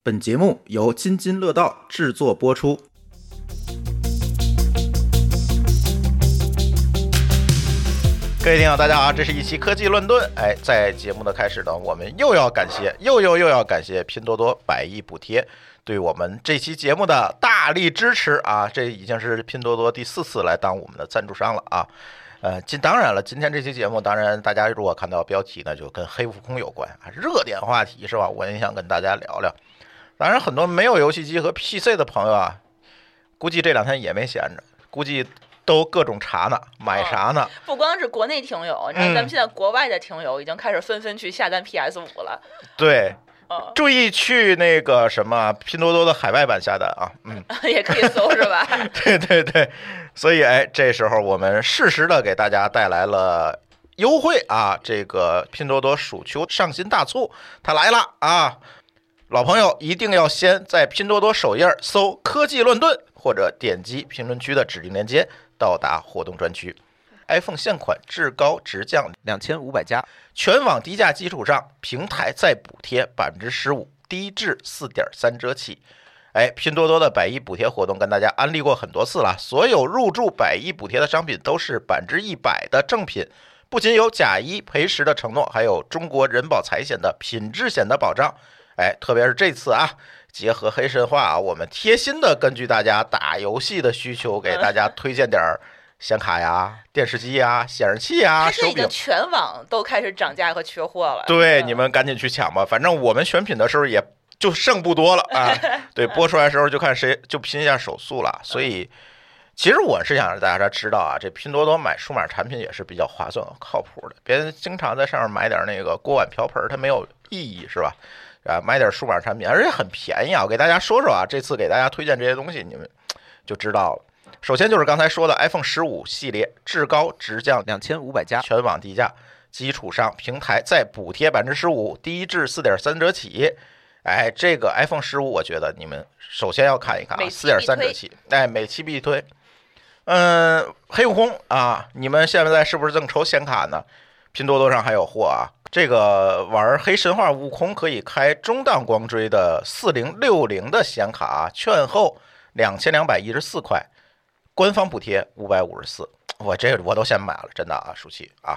本节目由津津乐道制作播出。 各位听友大家好，这是一期科技乱炖。在节目的开始呢，我们又要感谢拼多多100亿补贴对我们这期节目的大力支持啊！这已经是拼多多第4次来当我们的赞助商了啊。当然了，今天这期节目，当然大家如果看到标题呢，就跟黑悟空有关啊，热点话题是吧？我也想跟大家聊聊。当然，很多没有游戏机和 PC 的朋友啊，估计这2天也没闲着，估计都各种查呢，买啥呢？ 不光是国内听友，你看咱们现在国外的听友已经开始纷纷去下单 PS5 了。 对。注意去那个什么拼多多的海外版下单啊， 也可以搜是吧？ 对，所以这时候我们适时的给大家带来了优惠啊，这个拼多多暑秋上新大促它来了啊！老朋友一定要先在拼多多首页搜科技乱炖，或者点击评论区的指定链接到达活动专区。iPhone 现款至高直降2500加，全网低价基础上，平台再补贴15%，低至4.3折起。拼多多的100亿补贴活动跟大家安利过很多次了，所有入驻100亿补贴的商品都是100%的正品，不仅有假一赔10的承诺，还有中国人保财险的品质险的保障。特别是这次啊，结合黑神话啊，我们贴心的根据大家打游戏的需求，给大家推荐点显卡呀、电视机呀、显示器呀、手柄， 全网都开始涨价和缺货了。 对，你们赶紧去抢吧，反正我们选品的时候也就剩不多了啊。对，播出来的时候就看谁就拼一下手速了。所以，其实我是想让大家知道啊，这拼多多买数码产品也是比较划算、靠谱的，别经常在上面买点那个锅碗瓢盆，它没有意义，是吧？买点数码产品，而且很便宜啊！我给大家说说啊，这次给大家推荐这些东西，你们就知道了。首先就是刚才说的 iPhone 15系列至高直降2500加，全网低价基础上，平台再补贴15%，低至4.3折起。这个 iPhone 15我觉得你们首先要看一看啊，4.3折起，每期必推。黑悟空啊，你们现在是不是正抽显卡呢？拼多多上还有货啊！这个玩黑神话悟空可以开中档光追的4060的显卡，券后2214块，官方补贴554。我都先买了，真的啊，舒淇啊，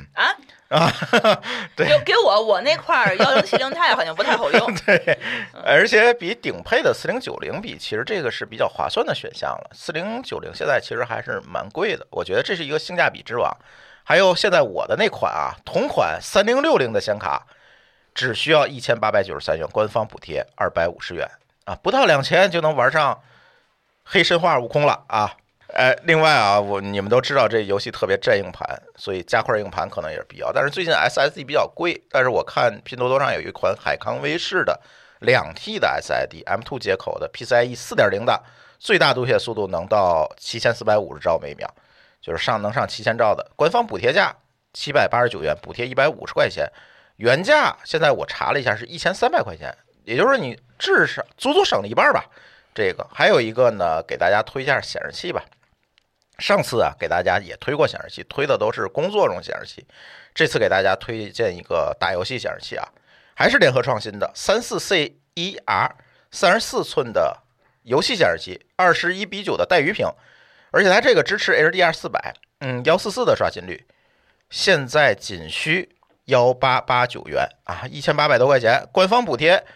对， 给我那块1070 Ti 好像不太好用。 对，而且比顶配的4090比，其实这个是比较划算的选项了。4090现在其实还是蛮贵的，我觉得这是一个性价比之王。还有现在我的那款啊，同款3060的显卡，只需要1893元，官方补贴250元啊，不到2000就能玩上黑神话悟空了啊！另外啊，你们都知道这游戏特别占硬盘，所以加块硬盘可能也是必要。但是最近 SSD 比较贵，但是我看拼多多上有一款海康威视的2T 的 SSD M2 接口的 PCIe 4.0 的，最大读写速度能到7450兆每秒。就是能上7000兆的，官方补贴价789元，补贴150块钱，原价现在我查了一下是1300块钱，也就是你至少足足省了一半吧。这个还有一个呢，给大家推一下显示器吧。上次啊给大家也推过显示器，推的都是工作用显示器，这次给大家推荐一个打游戏显示器啊，还是联合创新的 34C1R 34寸的游戏显示器，21:9的带鱼屏。而且它这个支持 HDR400，144的刷新率，现在仅需1889元啊，1800多块钱，官方补贴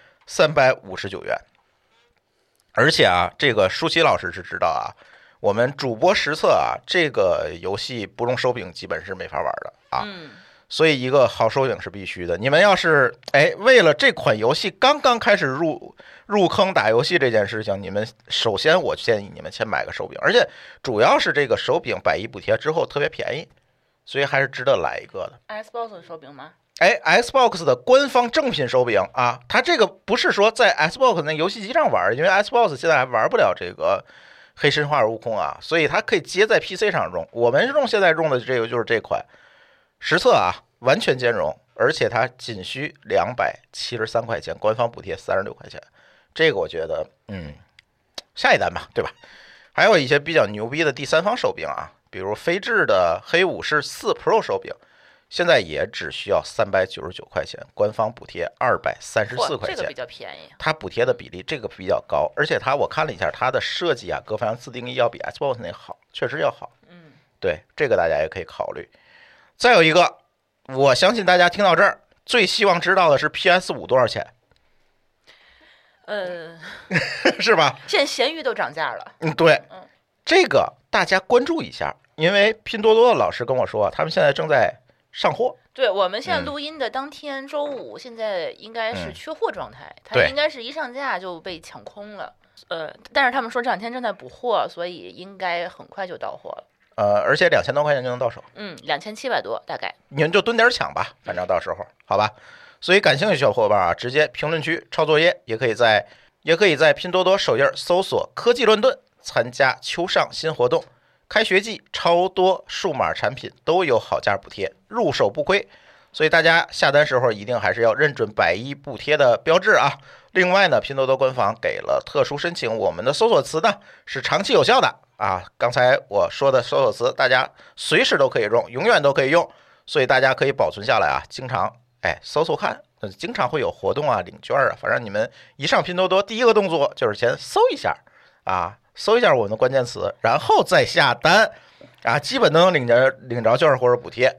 359元。而且啊，这个舒淇老师是知道啊，我们主播实测啊，这个游戏不用手柄基本是没法玩的啊。所以一个好手柄是必须的。你们要是为了这款游戏刚刚开始入坑打游戏这件事情，你们首先我建议你们先买个手柄，而且主要是这个手柄100亿补贴之后特别便宜，所以还是值得来一个的。 Xbox 的手柄吗 ？Xbox 的官方正品手柄啊，它这个不是说在 Xbox 那游戏机上玩，因为 Xbox 现在还玩不了这个黑神话悟空啊，所以它可以接在 PC 上用。我们现在用的这个就是这款。实测啊，完全兼容，而且它仅需273块钱，官方补贴36块钱，这个我觉得，下一单吧，对吧？还有一些比较牛逼的第三方手柄啊，比如飞智的黑武士4 Pro 手柄， 现在也只需要399块钱，官方补贴234块钱， 这个比较便宜。 它补贴的比例这个比较高，而且我看了一下它的设计啊，各方面自定义要比 Xbox 那好，确实要好。对，这个大家也可以考虑。再有一个，我相信大家听到这儿最希望知道的是 PS5 多少钱？是吧？ 现在闲鱼都涨价了。 对，这个大家关注一下，因为拼多多的老师跟我说，他们现在正在上货。 对，我们现在录音的当天，周五，现在应该是缺货状态，它应该是一上架就被抢空了。但是他们说这2天正在补货，所以应该很快就到货了。 而且2000多块钱就能到手。 2700多大概。 你们就蹲点抢吧，反正到时候好吧。所以感兴趣小伙伴啊，直接评论区抄作业，也可以在拼多多首页搜索科技乱炖，参加秋上新活动。开学季超多数码产品都有好价补贴，入手不亏。所以大家下单时候一定还是要认准110补贴的标志啊。另外呢，拼多多官方给了特殊申请，我们的搜索词呢是长期有效的啊。刚才我说的搜索词，大家随时都可以用，永远都可以用，所以大家可以保存下来啊，经常搜搜看，经常会有活动啊、领券啊，反正你们一上拼多多，第一个动作就是先搜一下啊，搜一下我们的关键词，然后再下单啊，基本都能领着券或者补贴。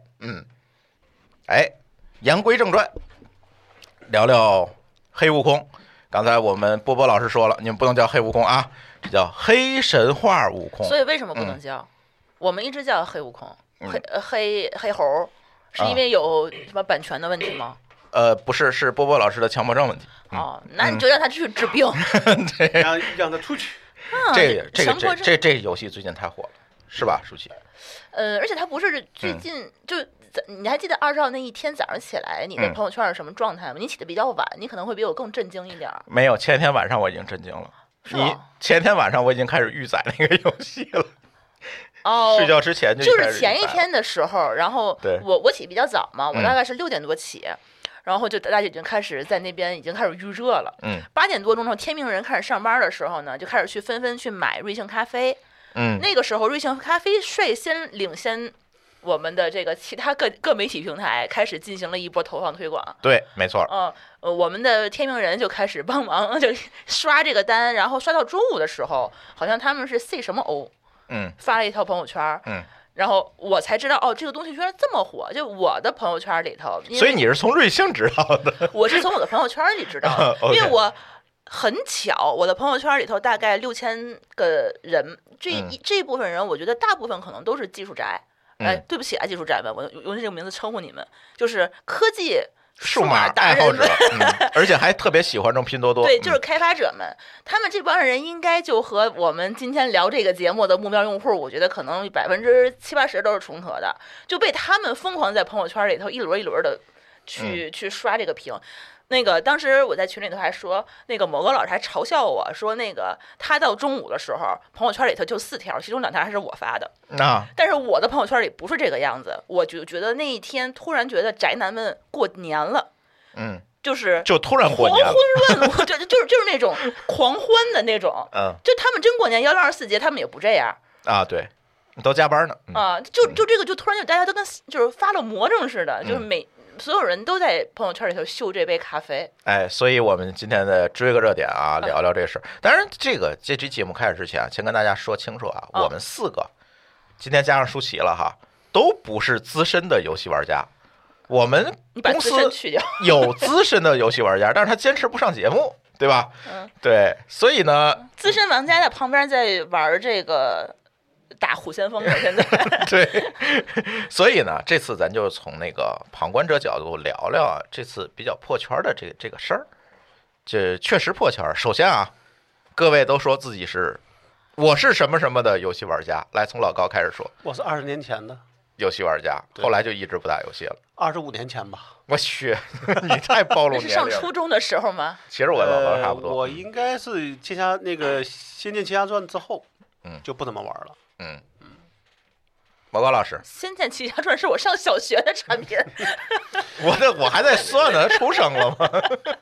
言归正传，聊聊黑悟空。刚才我们波波老师说了，你们不能叫黑悟空啊，这叫黑神话悟空。 所以为什么不能叫？我们一直叫黑悟空，黑猴，是因为有什么版权的问题吗？ 不是，是波波老师的强迫症问题。 那你就让他去治病， 对， 让他出去。 这游戏最近太火了，是吧，舒淇？ 而且他不是最近就。你还记得20号那一天早上起来，你的朋友圈是什么状态吗？你起得比较晚，你可能会比我更震惊一点。 没有，前天晚上我已经震惊了。你前天晚上我已经开始预载那个游戏了。睡觉之前就是前一天的时候，然后我起比较早嘛，我大概是6点多起，然后就大家已经开始在那边已经开始预热了。8点多钟后，天命人开始上班的时候呢，就开始纷纷去买瑞幸咖啡。那个时候瑞幸咖啡率先领先。我们的这个其他各媒体平台开始进行了一波投放推广， 对，没错。 我们的天命人就开始帮忙，就刷这个单，然后刷到中午的时候，好像他们是 C 什么 O，发了一条朋友圈，然后我才知道这个东西居然这么火。就我的朋友圈里头， 所以你是从瑞幸知道的？ 我是从我的朋友圈里知道的，因为我很巧，我的朋友圈里头大概6000个人，这部分人，我觉得大部分可能都是技术宅。对不起啊，技术宅们，我用这个名字称呼你们，就是科技数码爱好者，而且还特别喜欢这种拼多多。 对，就是开发者们，他们这帮人应该就和我们今天聊这个节目的目标用户，我觉得可能70%-80%都是重合的，就被他们疯狂在朋友圈里头一轮一轮的去刷这个屏。那个当时我在群里头还说，那个某个老师还嘲笑我说，那个他到中午的时候，朋友圈里头就4条，其中2条还是我发的。但是我的朋友圈里不是这个样子，我就觉得那一天突然觉得宅男们过年了，就突然过年了， 狂欢乱舞，就是那种狂欢的那种，就他们真过年164节，他们也不这样啊，对，都加班呢就这个就突然就大家都跟就是发了魔怔似的，就是所有人都在朋友圈里头秀这杯咖啡。 所以我们今天的追个热点啊，聊聊这事儿。当然，这期节目开始之前，先跟大家说清楚啊，我们4个今天加上舒淇了哈，都不是资深的游戏玩家。我们公司有资深的游戏玩家，但是他坚持不上节目，对吧？对，所以呢， 资深玩家在旁边在玩这个。打虎先锋了，现在对，所以呢，这次咱就从那个旁观者角度聊聊啊，这次比较破圈的这个事儿，这确实破圈。首先啊，各位都说自己我是什么什么的游戏玩家，来从老高开始说。 我是20年前的游戏玩家，后来就一直不打游戏了。 25年前吧。 我去，你太暴露年龄了。 是上初中的时候吗？ 其实我跟老高差不多。 我应该是那个《仙剑奇侠传》之后，就不怎么玩了。 毛高老师，《 仙剑奇侠传》是我上小学的产品。 我还在算呢，出生了吗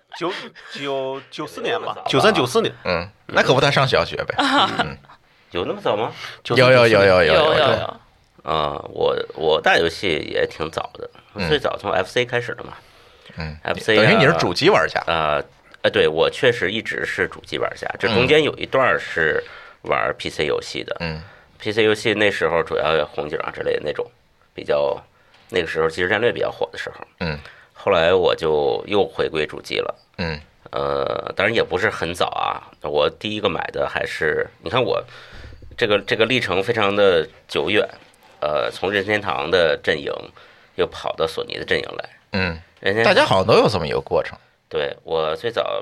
？94年吧，93、94年。 那可不，他上小学呗。 有那么早吗？ 有。 我打游戏也挺早的， 最早从 FC 开始的嘛。FC 等于你是主机玩家。 对，我确实一直是主机玩家，这中间有一段是玩 PC 游戏的。PC 游戏那时候主要有红警啊之类的那种，比较那个时候即时战略比较火的时候。后来我就又回归主机了。当然也不是很早啊，我第一个买的还是你看我这个历程非常的久远。从任天堂的阵营又跑到索尼的阵营来。 大家好像都有这么一个过程。 对，我最早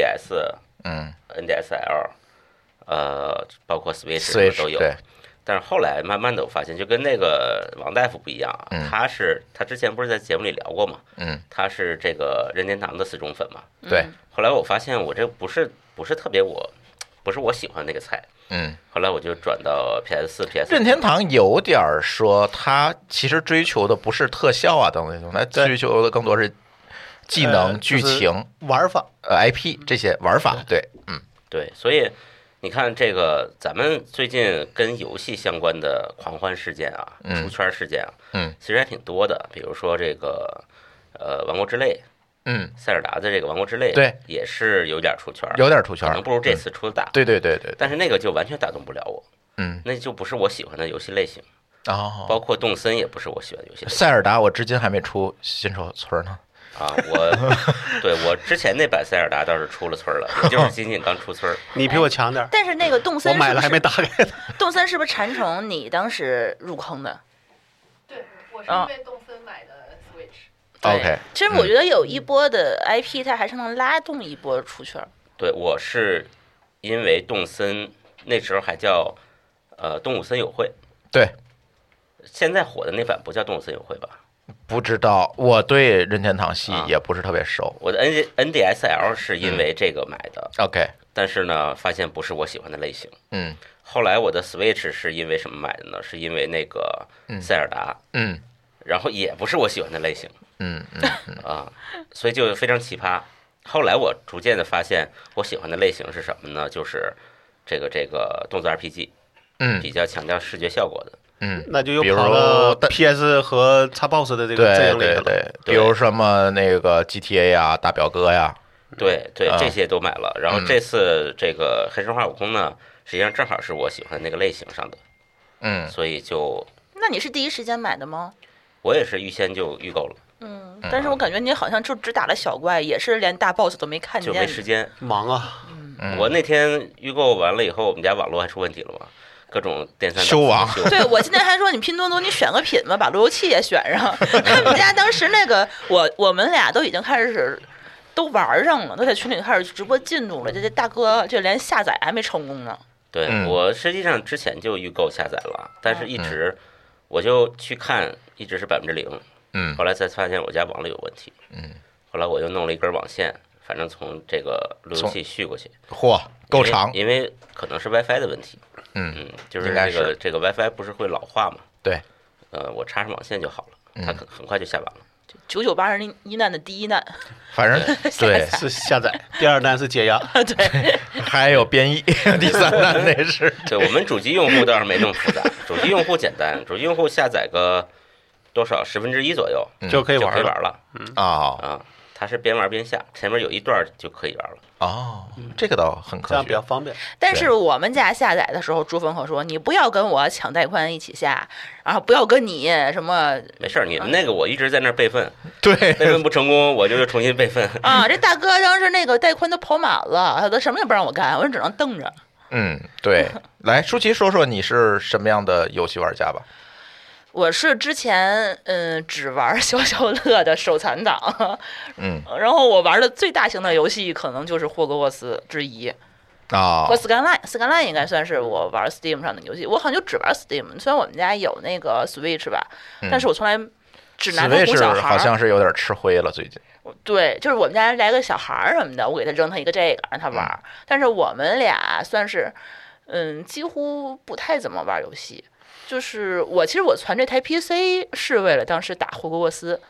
NDS、NDSL，包括 Switch 都有。但是后来慢慢的我发现，就跟那个王大夫不一样啊，他之前不是在节目里聊过嘛，他是这个任天堂的死忠粉嘛。 对。 后来我发现我这不是特别不是我喜欢那个菜。后来我就转到 PS4、PS5。 任天堂有点说，他其实追求的不是特效啊等等那种，他追求的更多是技能、剧情、 玩法、 IP 这些玩法。对， 对，所以你看这个咱们最近跟游戏相关的狂欢事件啊，出圈事件啊，其实还挺多的。比如说这个王国之泪。塞尔达的这个王国之泪， 对， 也是有点出圈，可能不如这次出的大。 对。 但是那个就完全打动不了我。那就不是我喜欢的游戏类型。包括动森也不是我喜欢的游戏类型。 塞尔达我至今还没出新手村呢。 我之前那版塞尔达倒是出了村了，也就是仅仅刚出村。 你比我强点。 但是那个动森我买了还没打开呢。 动森是不是馋虫你当时入坑的？ 对，我是因为动森买的 Switch。 OK， 其实我觉得有一波的 IP，它还是能拉动一波出圈。 对，我是因为动森那时候还叫动物森友会。 对， 现在火的那版不叫动物森友会吧？ 不知道，我对任天堂系也不是特别熟。 我的 NDSL 是因为这个买的。 OK， 但是呢，发现不是我喜欢的类型。后来我的 Switch 是因为什么买的呢？是因为那个塞尔达。然后也不是我喜欢的类型。所以就非常奇葩。后来我逐渐的发现，我喜欢的类型是什么呢？就是这个动作 RPG，比较强调视觉效果的。 那就又跑了 PS 和 Xbox 的这个阵营里了。 对，比如什么那个 GTA 呀、大表哥呀， 对，这些都买了。然后这次这个黑神话悟空呢，实际上正好是我喜欢的那个类型上的。所以就那你是第一时间买的吗？ 我也是预先就预购了。 但是我感觉你好像就只打了小怪，也是连大 boss 都没看见， 就没时间， 忙啊。 我那天预购完了以后，我们家网络还出问题了嘛，各种电三修网。 对，我今天还说你拼多多你选个品吧，把路由器也选上。他们家当时那个我们俩都已经开始都玩上了，都在群里开始直播进度了。这大哥这连下载还没成功呢。 对，我实际上之前就预购下载了，但是一直我就去看，一直是0%。后来才发现我家网络有问题。后来我又弄了一根网线，反正从这个路由器续过去。 嚯，够长。 因为可能是 WiFi 的问题。就是这个 WiFi 不是会老化嘛？ 对。 我插上网线就好了，它很快就下完了。 998人一难的第一难， 反正对是下载，第二难是解压。 对， 还有编译，第三难那是。 对，我们主机用户倒是没那么复杂，主机用户简单，主机用户下载个多少1/10左右就可以玩了。它是边玩边下，前面有一段就可以玩了。 这个倒很科学， 这样比较方便。 但是我们家下载的时候，朱峰可说你不要跟我抢带宽一起下，然后不要跟你什么。 没事，你们那个我一直在那儿备份， 对， 备份不成功我就重新备份。 这大哥当时那个带宽都跑满了，他都什么也不让我干，我只能瞪着。 对，来舒淇说说你是什么样的游戏玩家吧。 我是之前只玩消消乐的手残党，然后我玩的最大型的游戏可能就是霍格沃茨之一和 Skyline 应该算是我玩 Steam 上的游戏。我好像就只玩 Steam， 虽然我们家有那个 Switch 吧，但是我从来只拿它哄小孩。 好像是有点吃灰了最近。 对，就是我们家来个小孩什么的，我给他扔他一个这个让他玩。但是我们俩算是几乎不太怎么玩游戏。就是其实我传这台 PC 是为了当时打霍格沃斯，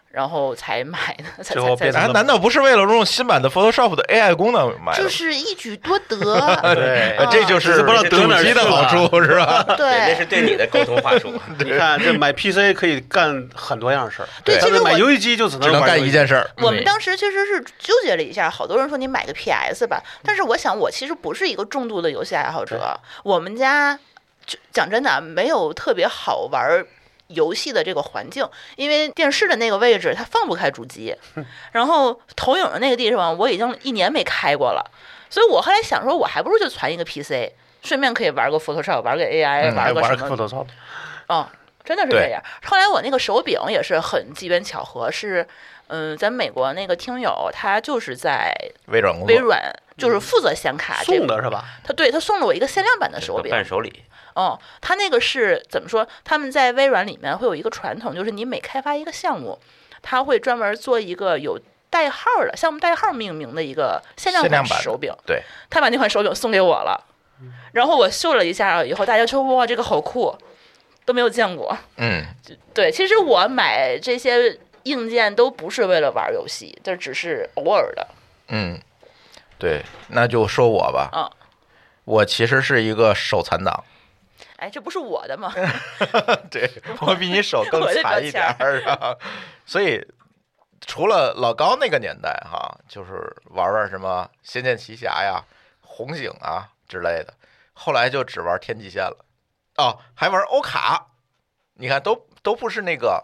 然后才买的， 最后变成难道不是为了用新版的 Photoshop 的 AI 功能买的？ 就是一举多得。 对， 这就是不知道得哪儿主机的好处是吧？ 那对， 是对你的沟通话术。 你看这买 PC 可以干很多样事儿， 对其实我但是买游戏机就只能干一件事儿。 我们当时其实是纠结了一下，好多人说你买个 PS 吧，但是我想我其实不是一个重度的游戏爱好者，我们家讲真的没有特别好玩游戏的这个环境，因为电视的那个位置它放不开主机，然后投影的那个地方我已经1年没开过了，所以我后来想说，我还不如就攒一个 PC， 顺便可以玩个 Photoshop， 玩个 AI， 玩个什么 Photoshop。 真的是这样。后来我那个手柄也是很机缘巧合，是咱美国那个听友他就是在微软工作， 微软就是负责显卡送的是吧？ 他送了我一个限量版的手柄， 伴手礼。 他那个是怎么说？他们在微软里面会有一个传统，就是你每开发一个项目，他会专门做一个有代号的项目代号命名的一个限量版手柄。 对， 他把那款手柄送给我了，然后我秀了一下以后，大家说哇，这个好酷，都没有见过。对，其实我买这些硬件都不是为了玩游戏，这只是偶尔的。 对，那就说我吧。我其实是一个手残党。 哎，这不是我的吗？ 对，我比你手更残一点儿。所以除了老高那个年代哈，就是玩什么《仙剑奇侠》呀、红警啊之类的，后来就只玩天际线了。还玩欧卡，你看都不是那个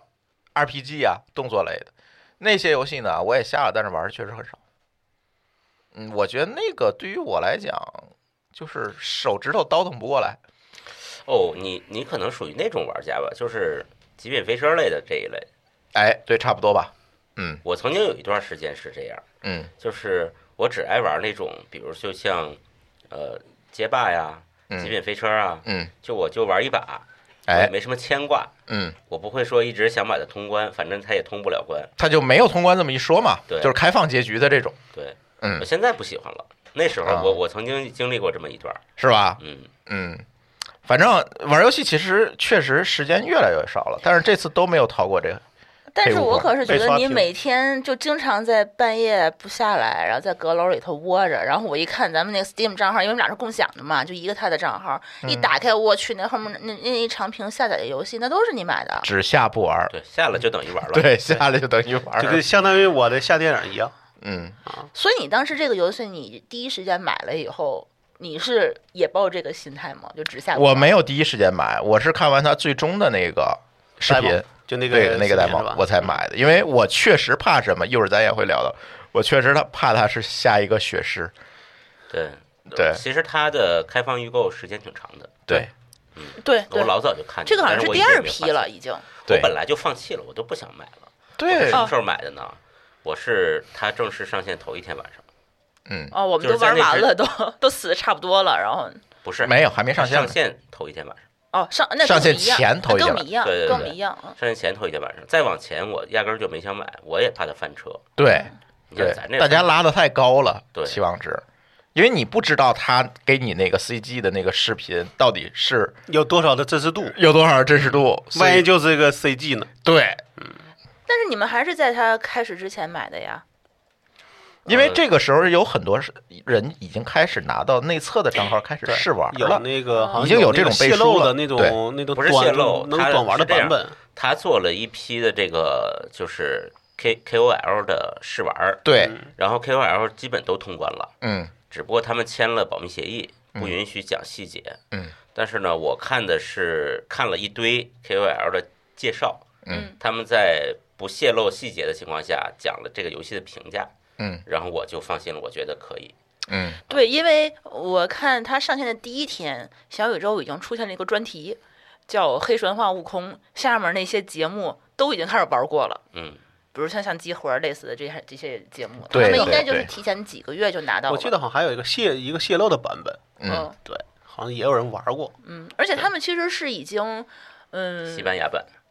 RPG 啊，动作类的那些游戏呢，我也下了，但是玩的确实很少。我觉得那个对于我来讲，就是手指头倒腾不过来。 你可能属于那种玩家吧，就是极品飞车类的这一类。 哎，对，差不多吧。 我曾经有一段时间是这样。就是我只爱玩那种，比如就像街霸呀、极品飞车啊，我就玩一把，没什么牵挂。我不会说一直想把它通关，反正它也通不了关， 它就没有通关这么一说嘛。 对， 就是开放结局的这种。 对，我现在不喜欢了。那时候我曾经经历过这么一段， 是吧？反正玩游戏其实确实时间越来越少了，但是这次都没有逃过这个。 但是我可是觉得你每天就经常在半夜不下来，然后在阁楼里头窝着，然后我一看咱们那个 Steam 账号，因为我们俩是共享的嘛，就一个他的账号，一打开我去那后面那一长屏下载的游戏，那都是你买的。 只下不玩， 对，下了就等于玩了。 对，下了就等于玩， 就跟相当于我的下电影一样。 所以你当时这个游戏你第一时间买了以后，你是也抱这个心态吗？就只下？ 我没有第一时间买，我是看完他最终的那个视频， 就那个那个 demo 我才买的，因为我确实怕什么，一会儿咱也会聊到，我确实怕他是下一个血尸。对， 其实它的开放预购时间挺长的。 对， 对， 我老早就看这个好像是第2批了，已经。 我本来就放弃了，我都不想买了。 对， 什么时候买的呢？我是它正式上线头一天晚上。 我们都玩完了，都死的差不多了，然后不是没有，还没上线。 上线头一天晚上。 上线前头一天晚上， 跟我们一样。 上线前头一天晚上，再往前我压根儿就没想买，我也怕它翻车。 对，大家拉的太高了，期望值。因为你不知道他给你那个 CG 的那个视频到底是有多少的真实度， 万一就是这个 CG 呢？ 对， 但是你们还是在他开始之前买的呀？ 因为这个时候有很多人已经开始拿到内测的账号开始试玩了， 有那个已经有这种泄露的那种不是泄露， 能短玩的版本。 他做了一批的这个就是 KOL 的试玩， 对， 然后 KOL 基本都通关了， 只不过他们签了保密协议，不允许讲细节，但是呢，我看了一堆 KOL 的介绍，他们在不泄露细节的情况下讲了这个游戏的评价。然后我就放心了，我觉得可以。 对，因为我看它上线的第一天，小宇宙已经出现了一个专题，叫《黑神话：悟空》，下面那些节目都已经开始玩过了。比如像集合类似的这些节目，他们应该就是提前几个月就拿到了。 我记得好像还有一个泄露的版本。对，好像也有人玩过。 而且他们其实是已经， 西班牙版。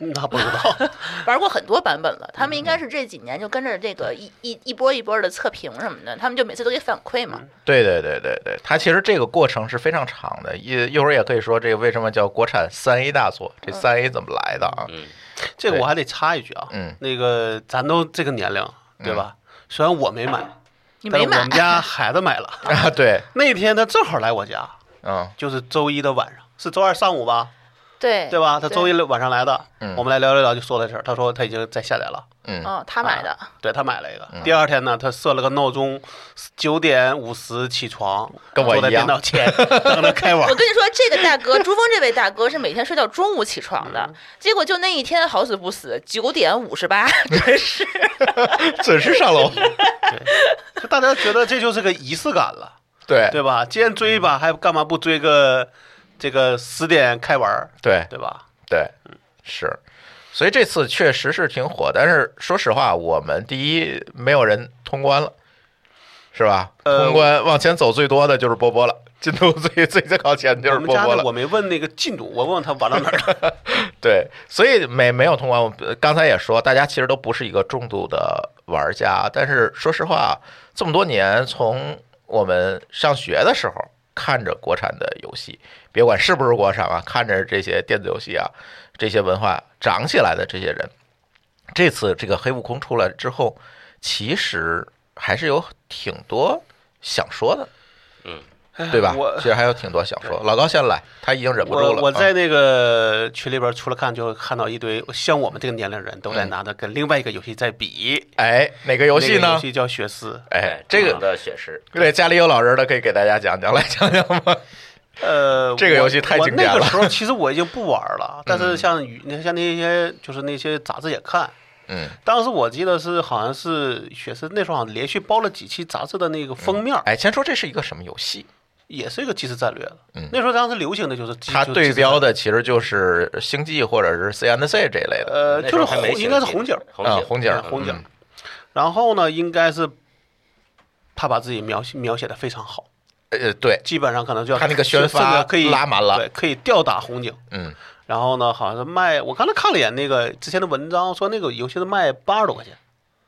那不知道， 玩过很多版本了。他们应该是这几年就跟着这个一波一波的测评什么的，他们就每次都给反馈嘛。 对，它其实这个过程是非常长的。一会儿也可以说这个为什么叫国产3A 大作，这3A 怎么来的啊？ 这个我还得插一句啊，那个咱都这个年龄，对吧？虽然我没买，但是我们家孩子买了啊。对， 那天他正好来我家，就是周一的晚上，是周二上午吧？对吧？他周一晚上来的，我们来聊聊就说这事儿。他说他已经在下载了， 他买的， 对他买了一个。第二天呢，他设了个闹钟，9点50起床， 跟我一样， 坐在电脑前等着开网。 我跟你说，这个大哥朱峰这位大哥是每天睡到中午起床的，结果就那一天好死不死9点58 准时上楼。 对，就大家觉得这就是个仪式感了，对吧？既然追一把，还干嘛不追个？这个10点开玩，对吧？ 对，是，所以这次确实是挺火，但是说实话，我们第一没有人通关了，是吧？通关往前走最多的就是波波了，进度最靠前的就是波波了。 我没问那个进度，我问他玩到哪儿了。 对，所以没有通关。我刚才也说，大家其实都不是一个重度的玩家，但是说实话，这么多年，从我们上学的时候看着国产的游戏。别管是不是国产啊，看着这些电子游戏啊，这些文化长起来的这些人，这次这个黑悟空出来之后，其实还是有挺多想说的，对吧？其实还有挺多想说。老高先来，他已经忍不住了。 我在那个群里边除了看，就看到一堆像我们这个年龄人都在拿着跟另外一个游戏在比。 哪个游戏呢？ 那个游戏叫血丝。 这个的血丝。 对，家里有老人的可以给大家讲讲，来讲讲吗？这个游戏太经典了。 那个时候其实我已经不玩了，但是像那些就是那些杂志也看。当时我记得是好像是血丝那时候好像连续包了几期杂志的那个封面。 先说这是一个什么游戏？ 也是一个即时战略的。那时候当时流行的就是它对标的其实就是星际或者是 C&C 这类的。 就是应该是红警。 红警。 然后呢，应该是他把自己描写的非常好。 对， 基本上可能就要他那个宣发可以拉满了， 对，可以吊打红警。然后呢，好像是卖，我刚才看了一眼那个之前的文章，说那个游戏是卖80多块钱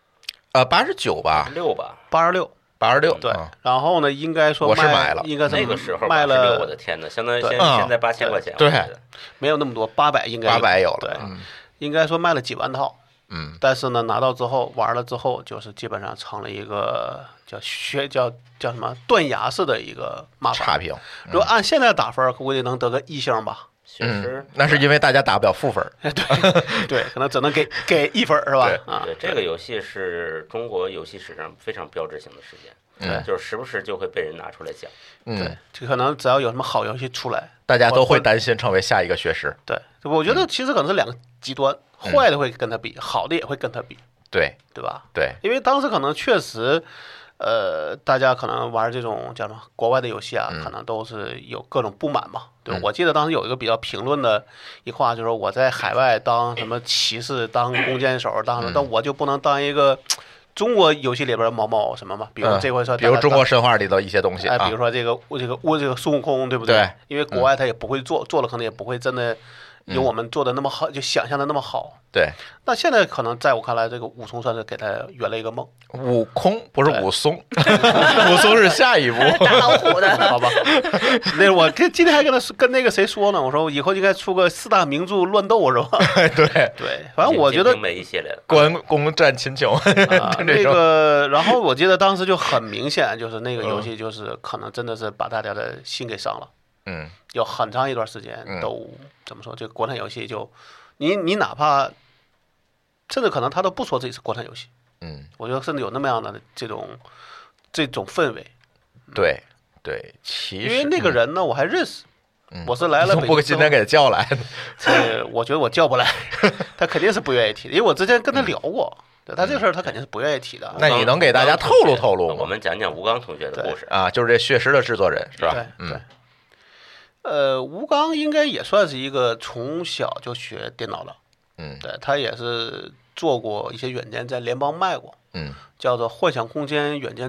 ，89吧 ，6吧 ，86，对。然后呢，应该说我是买了， 应该是那个时候卖了， 我的天哪，相当于现在8000块钱， 对， 没有那么多，800应该 800有了， 对，应该说卖了几万套。但是呢，拿到之后玩了之后，就是基本上成了一个叫什么断崖式的一个骂法差评。 如果按现在打分，估计能得个1星吧。 那是因为大家打不了负分。 对，可能只能给1分，是吧？ 对，这个游戏是中国游戏史上非常标志性的事件，就是时不时就会被人拿出来讲。 对，就可能只要有什么好游戏出来， 大家都会担心成为下一个血丝。 对，我觉得其实可能是两个极端。坏的会跟他比，好的也会跟他比，对吧？ 对， 因为当时可能确实，大家可能玩这种叫什么国外的游戏啊，可能都是有各种不满嘛。对，我记得当时有一个比较评论的一话，就是我在海外当什么骑士、当弓箭手、当什么，但我就不能当一个中国游戏里边某什么嘛？比如这回说， 比如中国神话里的一些东西， 比如说这个孙悟空，对不对？因为国外他也不会做了可能也不会真的。有我们做的那么好，就想象的那么好。 对， 那现在可能在我看来，这个武松算是给他圆了一个梦。 悟空不是武松，武松是下一步打老虎的， 好吧？那我今天还跟那个谁说呢，我说以后应该出个4大名著乱斗是吧？对，反正我觉得关公战秦琼， 那个，然后我记得当时就很明显，就是那个游戏就是可能真的是把大家的心给伤了。有很长一段时间都怎么说？这个国产游戏就，你哪怕，甚至可能他都不说自己是国产游戏，我觉得甚至有那么样的这种氛围。 对，其实因为那个人呢，我还认识，我是来了北京， 不今天给他叫来， 我觉得我叫不来，他肯定是不愿意提的，因为我之前跟他聊过。对他这个事儿，他肯定是不愿意提的。 那你能给大家透露透露吗？ 我们讲讲吴刚同学的故事啊，就是这血丝的制作人是吧？ 对。吴刚应该也算是一个从小就学电脑的，对，他也是做过一些软件，在联邦卖过，叫做幻想空间软件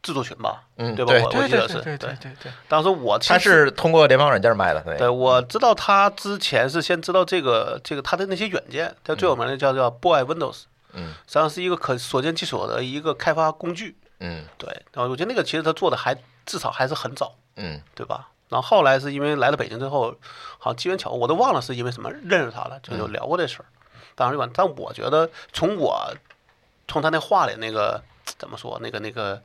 制作群吧， 对吧？我记得是， 对。 当时他是通过联邦软件卖的， 对，我知道他之前是先知道这个他的那些软件，他最有名的叫 Boy Windows，实际上是一个可所见即所的一个开发工具，对。然后我觉得那个其实他做的至少还是很早，对吧？然后后来是因为来了北京之后，好像机缘巧合，我都忘了是因为什么认识他了，就聊过这事儿。当然，但我觉得从他那话里那个怎么说，那个，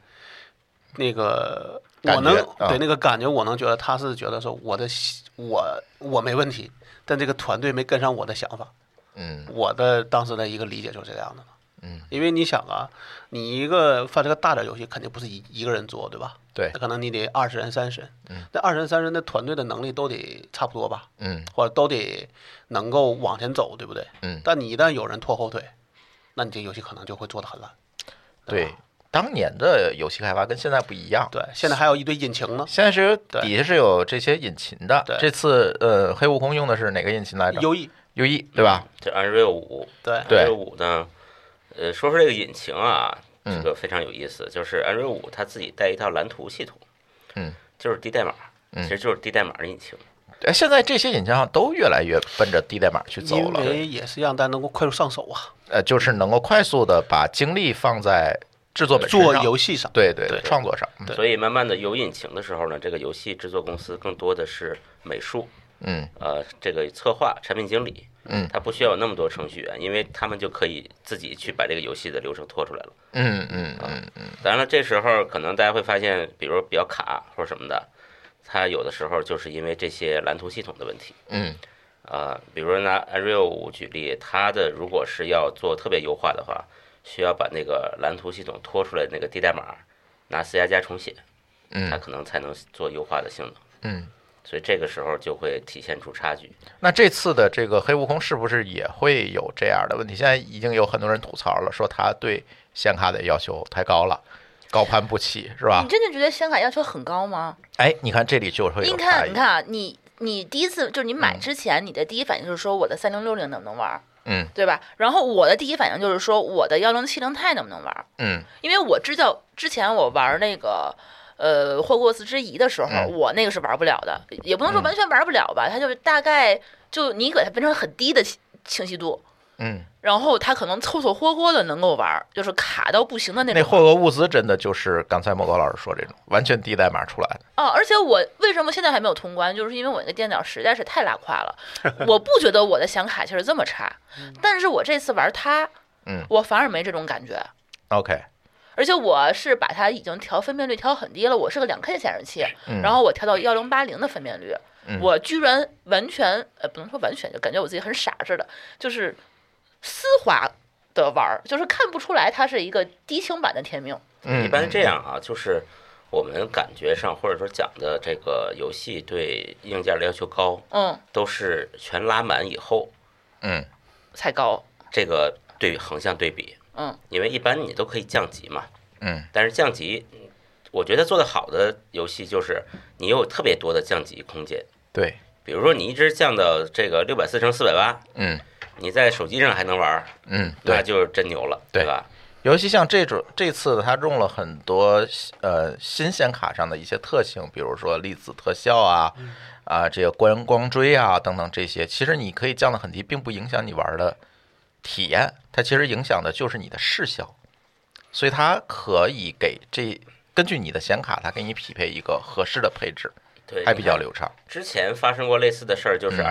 我能对那个感觉，我能觉得他是觉得说我没问题，但这个团队没跟上我的想法。我的当时的一个理解就是这样的。因为你想啊，你一个这个大点游戏，肯定不是一个人做，对吧？ 对， 那可能你得20人30人，那20人30人的团队的能力都得差不多吧？或者都得能够往前走，对不对？但你一旦有人拖后腿，那你这个游戏可能就会做得很烂。 对，当年的游戏开发跟现在不一样。 对，现在还有一堆引擎呢。 现在是底下是有这些引擎的。这次黑悟空用的是哪个引擎来着？UE 对吧？ 这 Unreal 5。 对 ，Unreal 5呢？说这个引擎啊，这个非常有意思，就是 Unreal 5它自己带一套蓝图系统，就是低代码，其实就是低代码的引擎。 现在这些引擎上都越来越奔着低代码去走了， 因为也是让大家能够快速上手啊。 就是能够快速的把精力放在制作本身上， 做游戏上， 对，创作上。 所以慢慢的有引擎的时候呢，这个游戏制作公司更多的是美术，这个策划、产品经理，他不需要有那么多程序员，因为他们就可以自己去把这个游戏的流程拖出来了。当然了，这时候可能大家会发现，比如比较卡或者什么的，它有的时候就是因为这些蓝图系统的问题。比如说拿 Unreal 5举例，它的如果是要做特别优化的话，需要把那个蓝图系统拖出来那个低代码拿 C++ 重写，它可能才能做优化的性能。所以这个时候就会体现出差距。 那这次的这个黑悟空是不是也会有这样的问题？现在已经有很多人吐槽了，说他对显卡的要求太高了，高攀不起，是吧？ 你真的觉得显卡要求很高吗？ 哎，你看这里就会有差异。 你看啊，你第一次就是你买之前，你的第一反应就是说我的3060能不能玩？对吧？然后我的第一反应就是说我的1070 Ti能不能玩？因为我知道之前我玩那个霍格沃茨之遗的时候，我那个是玩不了的，也不能说完全玩不了吧，它就是大概就你给它变成很低的清晰度，然后它可能凑凑合合的能够玩，就是卡到不行的那种。 那霍格沃兹真的就是刚才莫高老师说这种完全低代码出来的。 而且我为什么现在还没有通关，就是因为我那个电脑实在是太拉胯了，我不觉得我的显卡其实这么差，但是我这次玩它，我反而没这种感觉。 OK。 而且我是把它已经调分辨率调很低了，我是个2K 的显示器，然后我调到1080的分辨率，我居然完全不能说完全，就感觉我自己很傻似的，就是丝滑的玩，就是看不出来它是一个低清版的天命。 一般这样啊，就是我们感觉上或者说讲的这个游戏对硬件的要求高，都是全拉满以后， 才高。 这个对横向对比。因为一般你都可以降级嘛，但是降级，我觉得做得好的游戏就是你有特别多的降级空间。 对， 比如说你一直降到这个640x480，你在手机上还能玩，那就是真牛了，对吧？ 尤其像这次它用了很多新显卡上的一些特性，比如说粒子特效啊，这个光追啊等等这些，其实你可以降得很低，并不影响你玩的体验，它其实影响的就是你的视效，所以它可以根据你的显卡，它给你匹配一个合适的配置， 对， 还比较流畅。 之前发生过类似的事儿，就是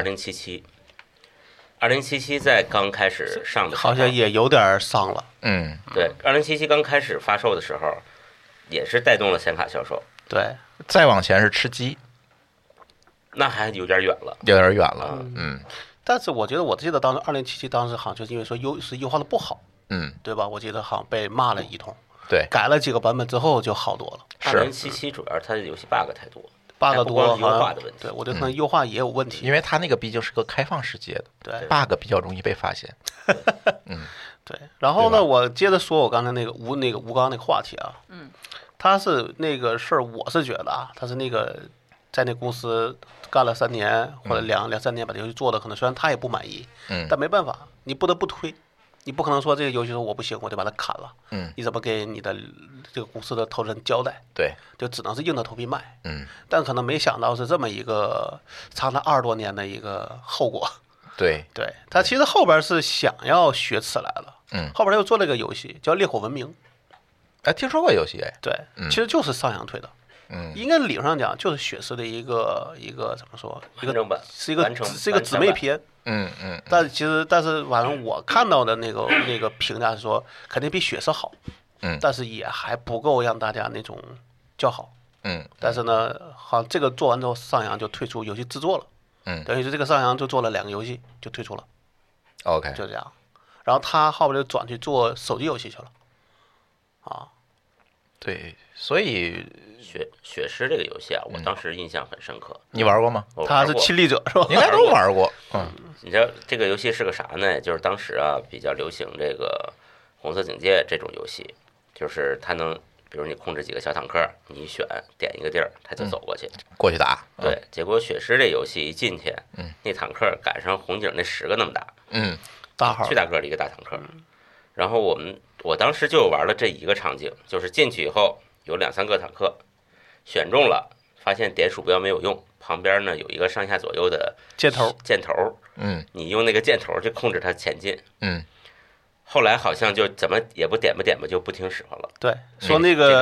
2077在刚开始上的时候， 好像也有点伤了。 对，2077刚开始发售的时候，也是带动了显卡销售。 对， 再往前是吃鸡， 那还有点远了， 但是我觉得，我记得当时2077当时好像就是因为说优化的不好，对吧？我记得好像被骂了一通， 对， 改了几个版本之后就好多了。 2077主要它的游戏 bug 太多 ，bug 多， 优化的问题。 对，我觉得可能优化也有问题， 因为它那个毕竟是个开放世界的， 对 ，bug 比较容易被发现。 对。然后呢，我接着说我刚才那个吴刚那个话题啊，他是那个事儿，我是觉得啊，他是那个在那公司干了3年或者2-3年，把这游戏做的可能虽然他也不满意，但没办法，你不得不推， 你不可能说这个游戏说我不行，我就把它砍了。你怎么给你的这个公司的投资人交代？ 对， 就只能是硬着头皮卖。但可能没想到是这么一个长达20多年的一个后果。 对， 他其实后边是想要学此来了。后边又做了一个游戏叫《烈火文明》。 哎，听说过游戏哎。 对，其实就是上扬推的。应该理论上讲就是雪狮的一个怎么说？是一个姊妹篇。但是反正我看到的那个评价是说，肯定比雪狮好。但是也还不够让大家那种叫好。但是呢，好像这个做完之后，上扬就退出游戏制作了。等于是这个上扬就做了2个游戏就退出了。 OK， 就这样。然后他后边就转去做手机游戏去了。 对，所以雪狮这个游戏啊，我当时印象很深刻。 你玩过吗？ 他是亲历者是吧？ 应该都玩过。 你知道这个游戏是个啥呢？就是当时啊比较流行这个红色警戒这种游戏，就是它能，比如你控制几个小坦克，你选点一个地儿，它就走过去打。 对，结果雪狮这游戏一进去，那坦克赶上红警那10个那么大， 大号巨大个的一个大坦克。然后我当时就玩了这一个场景，就是进去以后有2、3个坦克，选中了，发现点鼠标没有用，旁边呢有一个上下左右的箭头，你用那个箭头去控制它前进。后来好像就怎么也不点吧就不听使唤了。 对，说那个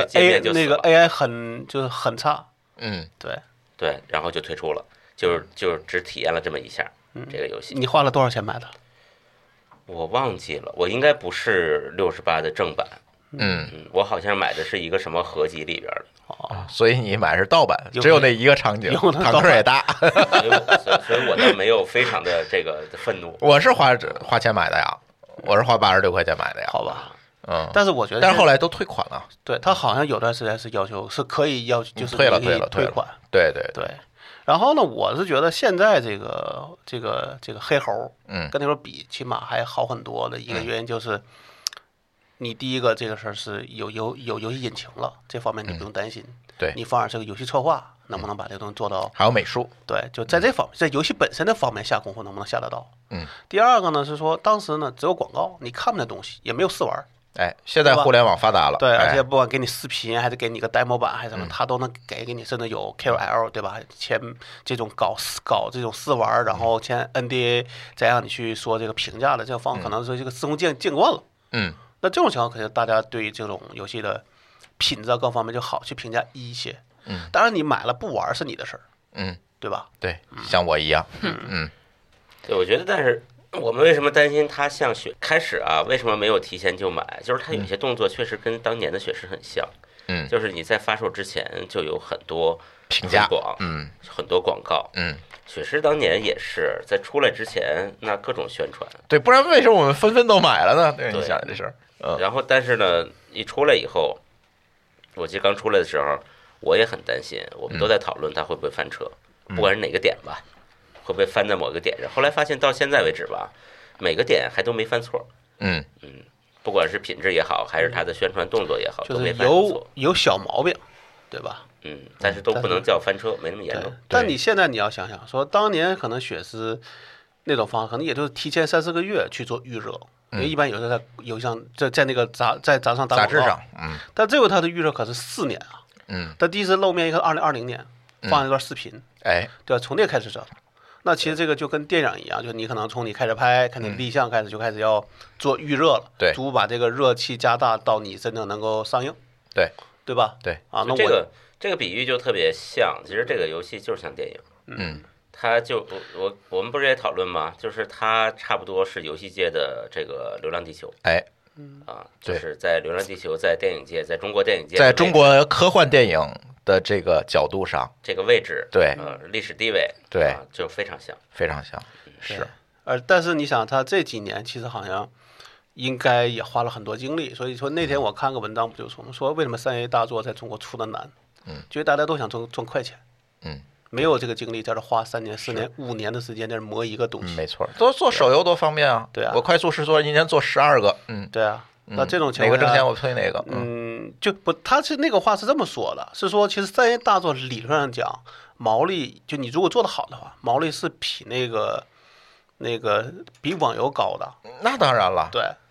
AI 很差。 对，然后就退出了，就是只体验了这么一下这个游戏。 你花了多少钱买的？ 我忘记了，我应该不是68的正版。我好像买的是一个什么合集里边的。 所以你买的是盗版，只有那一个场景，坦克也大。 所以我倒没有非常的这个愤怒。 我是花钱买的呀，我是花86块钱买的呀。 好吧。但是我觉得， 但是后来都退款了。 对，他好像有段时间是要求是可以就是退款。 对。 然后呢，我是觉得现在这个黑猴，跟那时候比，起码还好很多的一个原因就是，你第一个这个事儿是有游戏引擎了，这方面你不用担心。 对， 你反而这个游戏策划能不能把这个东西做到？ 还有美术。 对，就在这方面，在游戏本身的方面下功夫能不能下得到？第二个呢是说，当时呢只有广告，你看不见东西，也没有试玩。 哎，现在互联网发达了， 对，而且不管给你视频，还是给你个 demo 版，还是什么，它都能给你，甚至有 KOL， 对吧？签这种搞这种试玩，然后签 NDA， 再让你去说这个评价的这个方，可能是这个司空见惯了。那这种情况，可能大家对这种游戏的品质各方面就好去评价一些。当然你买了不玩是你的事儿。对吧？ 对，像我一样。 对，我觉得，但是。我们为什么担心它像开始啊？为什么没有提前就买？就是它有些动作确实跟当年的雪狮很像。就是你在发售之前就有很多评价， 很多广告。雪狮当年也是在出来之前，那各种宣传。 对，不然为什么我们纷纷都买了呢？对，你想这事儿。 然后，但是呢，一出来以后，我记得刚出来的时候，我也很担心，我们都在讨论它会不会翻车，不管是哪个点吧。会不会翻在某个点上？后来发现到现在为止吧，每个点还都没犯错。不管是品质也好，还是它的宣传动作也好， 就是都没犯错。 有小毛病，对吧？ 但是都不能叫翻车，没那么严重。 但你现在你要想想，说当年可能雪狮那种方式，可能也就是提前3、4个月去做预热，因为一般有的有像在那个在杂志上，但这回它的预热可是4年啊。它第一次露面一个2020年放一段视频，对吧？从那开始整。那其实这个就跟电影一样，就你可能从你开始拍，看你立项开始就开始要做预热了，逐步把这个热气加大到你真正能够上映，对吧？ 对啊，那这个比喻就特别像，其实这个游戏就是像电影，它就我们不是也讨论吗？就是它差不多是游戏界的这个《流浪地球》，就是在《流浪地球》在电影界，在中国电影界， 在中国科幻电影的这个角度上， 这个位置，历史地位，就非常像， 非常像，是。 但是你想，他这几年其实好像应该也花了很多精力，所以说那天我看个文章不就说为什么3A 大作在中国出的难？觉得大家都想赚快钱，没有这个精力在这花3年、4年、5年的时间在这磨一个东西。 没错，做手游多方便啊！ 对啊， 我快速试做，一年做12个。 对啊。那这种情况下， 哪个挣钱我推哪个。 就不，他是那个话是这么说的，是说其实3A 大作理论上讲毛利，就你如果做得好的话，毛利是比那个比网游高的。 那当然了。 对，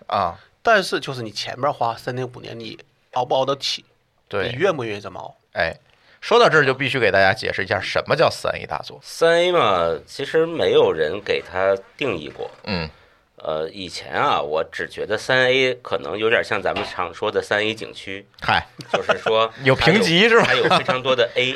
啊。 但是就是你前面花3.5年，你熬不熬得起？ 对， 你愿不愿意这么熬？ 哎，说到这儿就必须给大家解释一下什么叫3A 大作。 3A 嘛，其实没有人给它定义过。 嗯。 以前啊，我只觉得3A 可能有点像咱们常说的3A 景区， 嗨， 就是说有评级是吧？ 它有非常多的 A，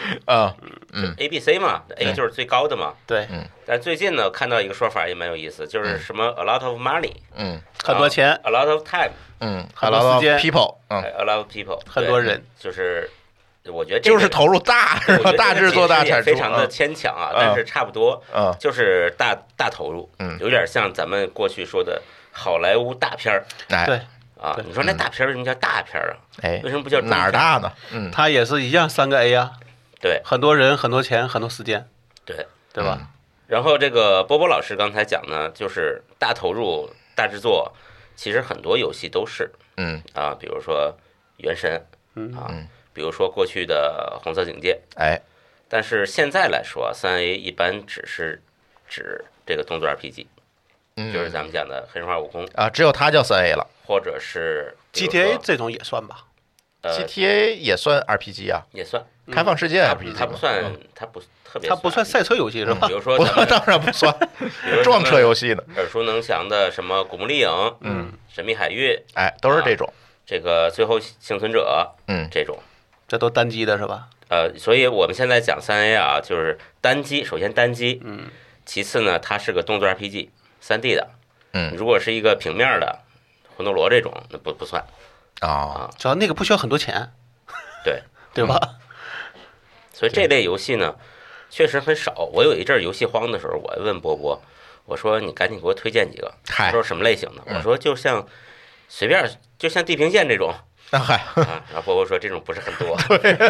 A、B、C 嘛 ，A 就是最高的嘛。 对， 但最近呢，看到一个说法也蛮有意思，就是什么 a lot of money， 很多钱 ，a lot of time， 很多时间 ，people， a lot of people， 很多人， 就是我觉得就是投入大是吧？大制作大产出， 非常的牵强啊，但是差不多，就是大投入，有点像咱们过去说的好莱坞大片儿， 对啊，你说那大片为什么叫大片啊？ 哎， 为什么不叫哪儿大呢？ 它也是一样3个 A 啊， 对， 很多人、很多钱、很多时间， 对吧？ 然后这个波波老师刚才讲呢，就是大投入、大制作，其实很多游戏都是，比如说《原神》，比如说过去的《红色警戒》， 哎， 但是现在来说，3A 一般只是指这个动作 RPG，就是咱们讲的黑神话悟空啊，只有它叫3A 了， 或者是 GTA 这种也算吧 ？GTA 也算 RPG 啊， 也算开放世界 RPG， 它不算，它不特别， 它不算赛车游戏是吧？ 比如说当然不算，撞车游戏呢， 耳熟能详的什么《古墓丽影》，神秘海域， 哎，都是这种， 这个最后幸存者，这种。 这都单机的是吧？ 所以我们现在讲3A 啊，就是单机，首先单机，其次呢，它是个动作 RPG，3D 的，如果是一个平面的魂斗罗这种，那不算啊， 主要那个不需要很多钱，对吧？ 所以这类游戏呢，确实很少。我有一阵游戏荒的时候，我问波波，我说你赶紧给我推荐几个，他说什么类型的？我说就像随便，就像地平线这种。然后波波说这种不是很多，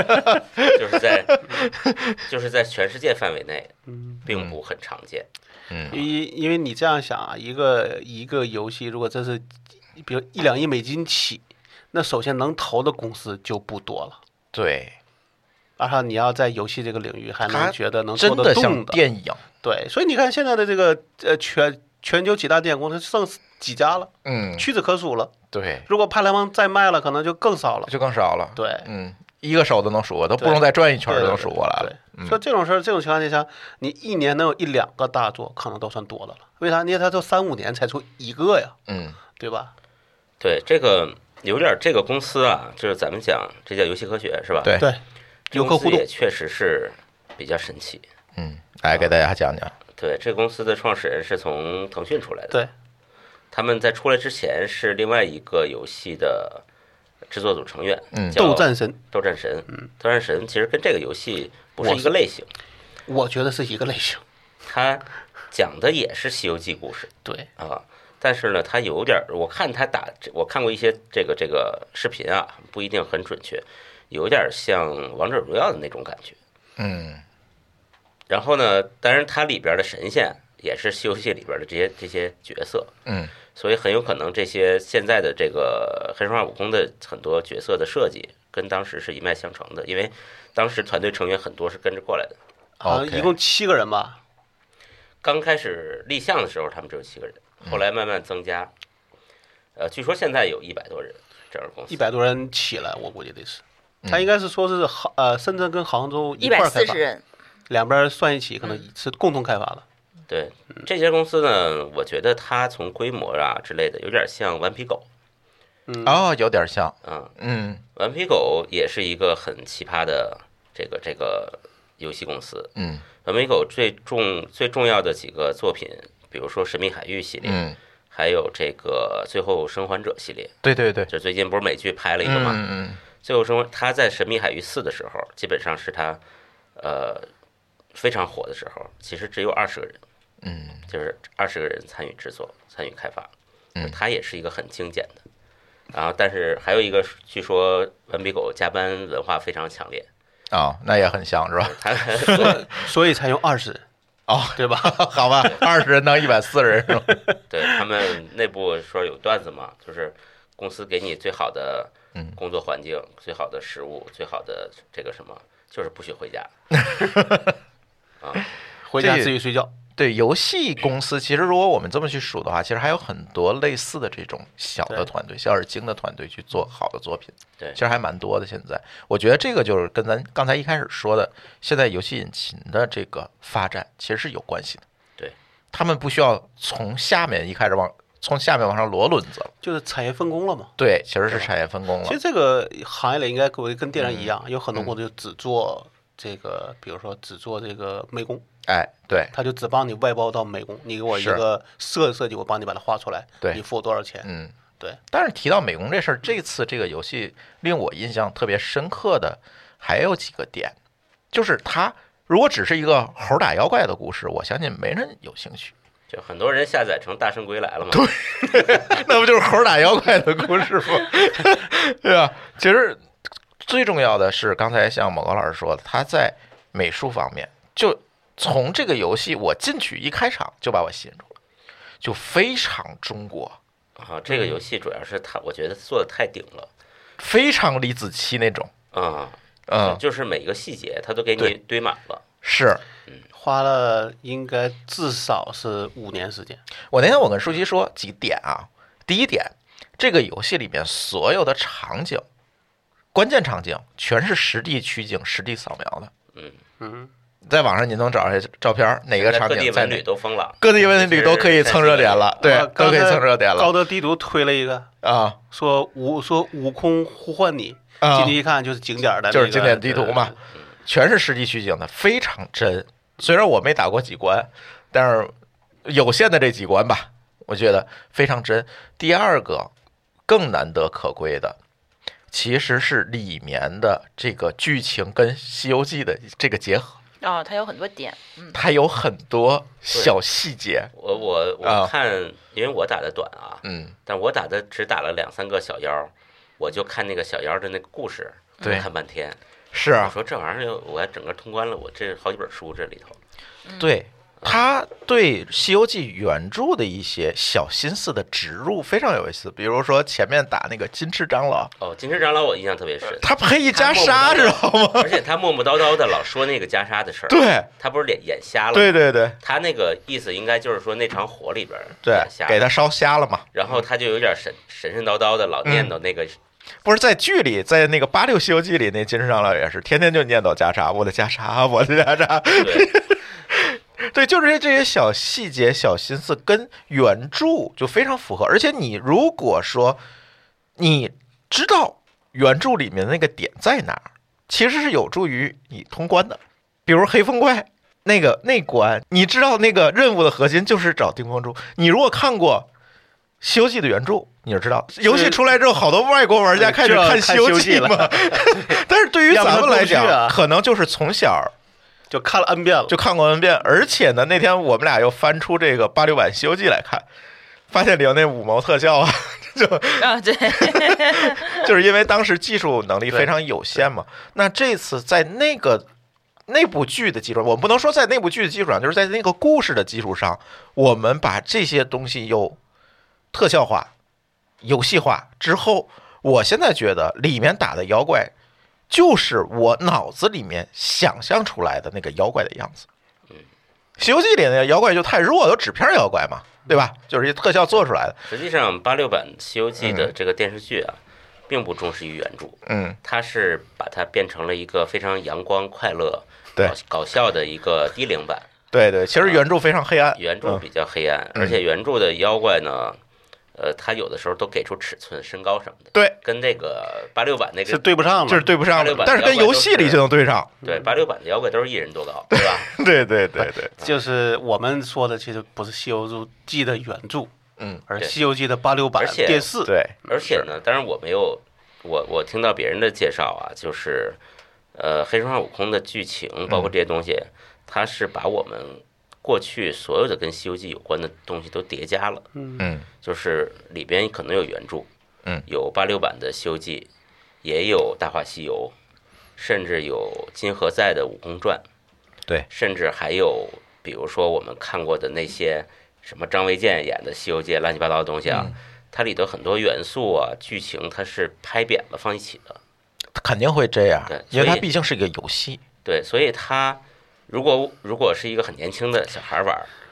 就是在全世界范围内，并不很常见。 因为你这样想啊，一个游戏如果真是比如1-2亿美金起，那首先能投的公司就不多了。 对， 而且你要在游戏这个领域还能觉得能做得动的像电影。 对，所以你看现在的这个全球几大电影公司剩几家了，屈指可数了。 对， 如果派莱蒙再卖了，可能就更少了，对， 一个手都能数过，都不用再转一圈就能数过来了。 所以这种事儿，这种情况下，你一年能有1-2个大作，可能都算多的了。为啥？因为他都3-5年才出一个呀，对吧？ 对，这个有点这个公司啊，就是咱们讲这叫游戏科学是吧？ 对， 游客互动也确实是比较神奇。 来给大家讲讲。 对，这个公司的创始人是从腾讯出来的。 对。 他们在出来之前是另外一个游戏的制作组成员， 斗战神， 斗战神其实跟这个游戏不是一个类型， 我觉得是一个类型， 它讲的也是西游记故事， 对啊，但是呢，它有点，我看过一些这个视频啊，不一定很准确，有点像王者荣耀的那种感觉，然后呢，当然它里边的神仙也是西游记里边的这些角色，所以很有可能这些现在的这个黑神话悟空的很多角色的设计跟当时是一脉相承的，因为当时团队成员很多是跟着过来的， 好像一共7个人吧。 刚开始立项的时候他们只有7个人，后来慢慢增加，据说现在有100多人，这样的公司 100多人起来，我估计得是，他应该是说是深圳跟杭州一块开发 140人， 两边算一起可能是共同开发的。 对，这些公司呢，我觉得它从规模啊之类的，有点像顽皮狗。 有点像。 顽皮狗也是一个很奇葩的这个游戏公司。顽皮狗最重要的几个作品，比如说《神秘海域》系列，还有这个《最后生还者》系列。 对， 就最近不是美剧拍了一个嘛？最后生还，他在《神秘海域4》的时候，基本上是他非常火的时候，其实只有20个人。就是20个人参与制作、参与开发，它也是一个很精简的。然后，但是还有一个，据说顽皮狗加班文化非常强烈。 那也很像是吧？所以才用20人。对吧？ 好吧，20人当140人是吧？ 对，他们内部说有段子嘛，就是公司给你最好的工作环境、最好的食物、最好的这个什么，就是不许回家。 回家自己睡觉。 对，游戏公司其实如果我们这么去数的话，其实还有很多类似的这种小的团队、小而精的团队去做好的作品。 对， 其实还蛮多的。现在我觉得这个就是跟咱刚才一开始说的，现在游戏引擎的这个发展其实是有关系的。 对， 他们不需要从下面往上摞轮子了， 就是产业分工了嘛。 对，其实是产业分工了。 其实这个行业里应该跟电影一样，有很多公司就只做这个，比如说只做这个美工。 哎，对， 他就只帮你外包到美工，你给我一个设计，我帮你把它画出来， 对， 你付我多少钱？对。 但是提到美工这事儿，这次这个游戏令我印象特别深刻的还有几个点，就是它如果只是一个猴打妖怪的故事，我相信没人有兴趣。 就很多人下载成《大圣归来》了嘛？ 对，那不就是猴打妖怪的故事吗？对吧？其实最重要的是，刚才像某高老师说的，他在美术方面就。从这个游戏我进去一开场就把我吸引住了，就非常中国啊！这个游戏主要是我觉得做的太顶了， 非常李子柒那种就是每一个细节它都给你堆满了。 是， 花了应该至少是5年时间。 我那天我跟舒淇说几点啊？第一点，这个游戏里面所有的场景，关键场景全是实地取景、实地扫描的。在网上你能找出来照片，哪个场景在哪？各地文旅都疯了， 各地文旅都可以蹭热点了，对，都可以蹭热点了。 高德地图推了一个啊， 说悟空呼唤你，进去一看就是景点的， 就是景点地图嘛，全是实地取景的，非常真。虽然我没打过几关，但是有限的这几关吧，我觉得非常真。第二个更难得可贵的，其实是里面的这个剧情跟《西游记》的这个结合。 它有很多点， 它有很多小细节。 我看，因为我打的短啊，但我只打了2-3个小妖，我就看那个小妖的那个故事， 对， 看半天。 是啊， 我说这玩意儿我要整个通关了，我这好几本书这里头。 对。他对《西游记》原著的一些小心思的植入非常有意思，比如说前面打那个金翅长老， 金翅长老我印象特别深， 他配一袈裟，知道吗？ 而且他磨磨叨叨的老说那个袈裟的事儿， 对， 他不是眼瞎了吗？ 对对对， 他那个意思应该就是说那场火里边对给他烧瞎了嘛， 然后他就有点神叨叨的老念叨那个。 不是在剧里，在那个86西游记里，那金翅长老也是天天就念叨袈裟，我的袈裟，我的袈裟。对，就是这些小细节、小心思跟原著就非常符合。而且你如果说你知道原著里面那个点在哪儿，其实是有助于你通关的。比如黑风怪那关，你知道那个任务的核心就是找定风珠。你如果看过《西游记》的原著，你就知道，游戏出来之后，好多外国玩家开始看《西游记》嘛。但是对于咱们来讲，可能就是从小就看了 N 遍了， 就看过 N 遍。而且呢，那天我们俩又翻出这个86版《西游记》来看，发现里有那5毛特效啊， 对， 就是因为当时技术能力非常有限嘛。那这次在那部剧的基础上，我们不能说在那部剧的基础上，就是在那个故事的基础上，我们把这些东西又特效化、游戏化之后，我现在觉得里面打的妖怪就是我脑子里面想象出来的那个妖怪的样子。《西游记》里的妖怪就太弱，都纸片妖怪嘛，对吧？就是一特效做出来的。 实际上，86版《西游记》的这个电视剧啊，并不忠实于原著。它是把它变成了一个非常阳光、快乐、搞笑的一个低龄版。 对对，其实原著非常黑暗， 原著比较黑暗，而且原著的妖怪呢。他有的时候都给出尺寸、身高什么的， 对， 跟那个86版那个是对不上， 就是对不上的，但是跟游戏里就能对上。 对，86版的妖怪都是1人多高，对吧？ 对对对对， 就是我们说的，其实不是《西游记》的原著，而《西游记》的86版电视。 对， 而且呢，当然我没有，我听到别人的介绍啊，就是黑神话悟空的剧情，包括这些东西，它是把我们过去所有的跟《西游记》有关的东西都叠加了，就是里边可能有原著，有86版的《西游记》，也有《大话西游》，甚至有金河在的《悟空传》， 对， 甚至还有比如说我们看过的那些什么张卫健演的《西游记》乱七八糟的东西啊，它里头很多元素啊、剧情，它是拍扁了放一起的， 肯定会这样， 对， 因为它毕竟是一个游戏， 对，所以它。如果是一个很年轻的小孩玩，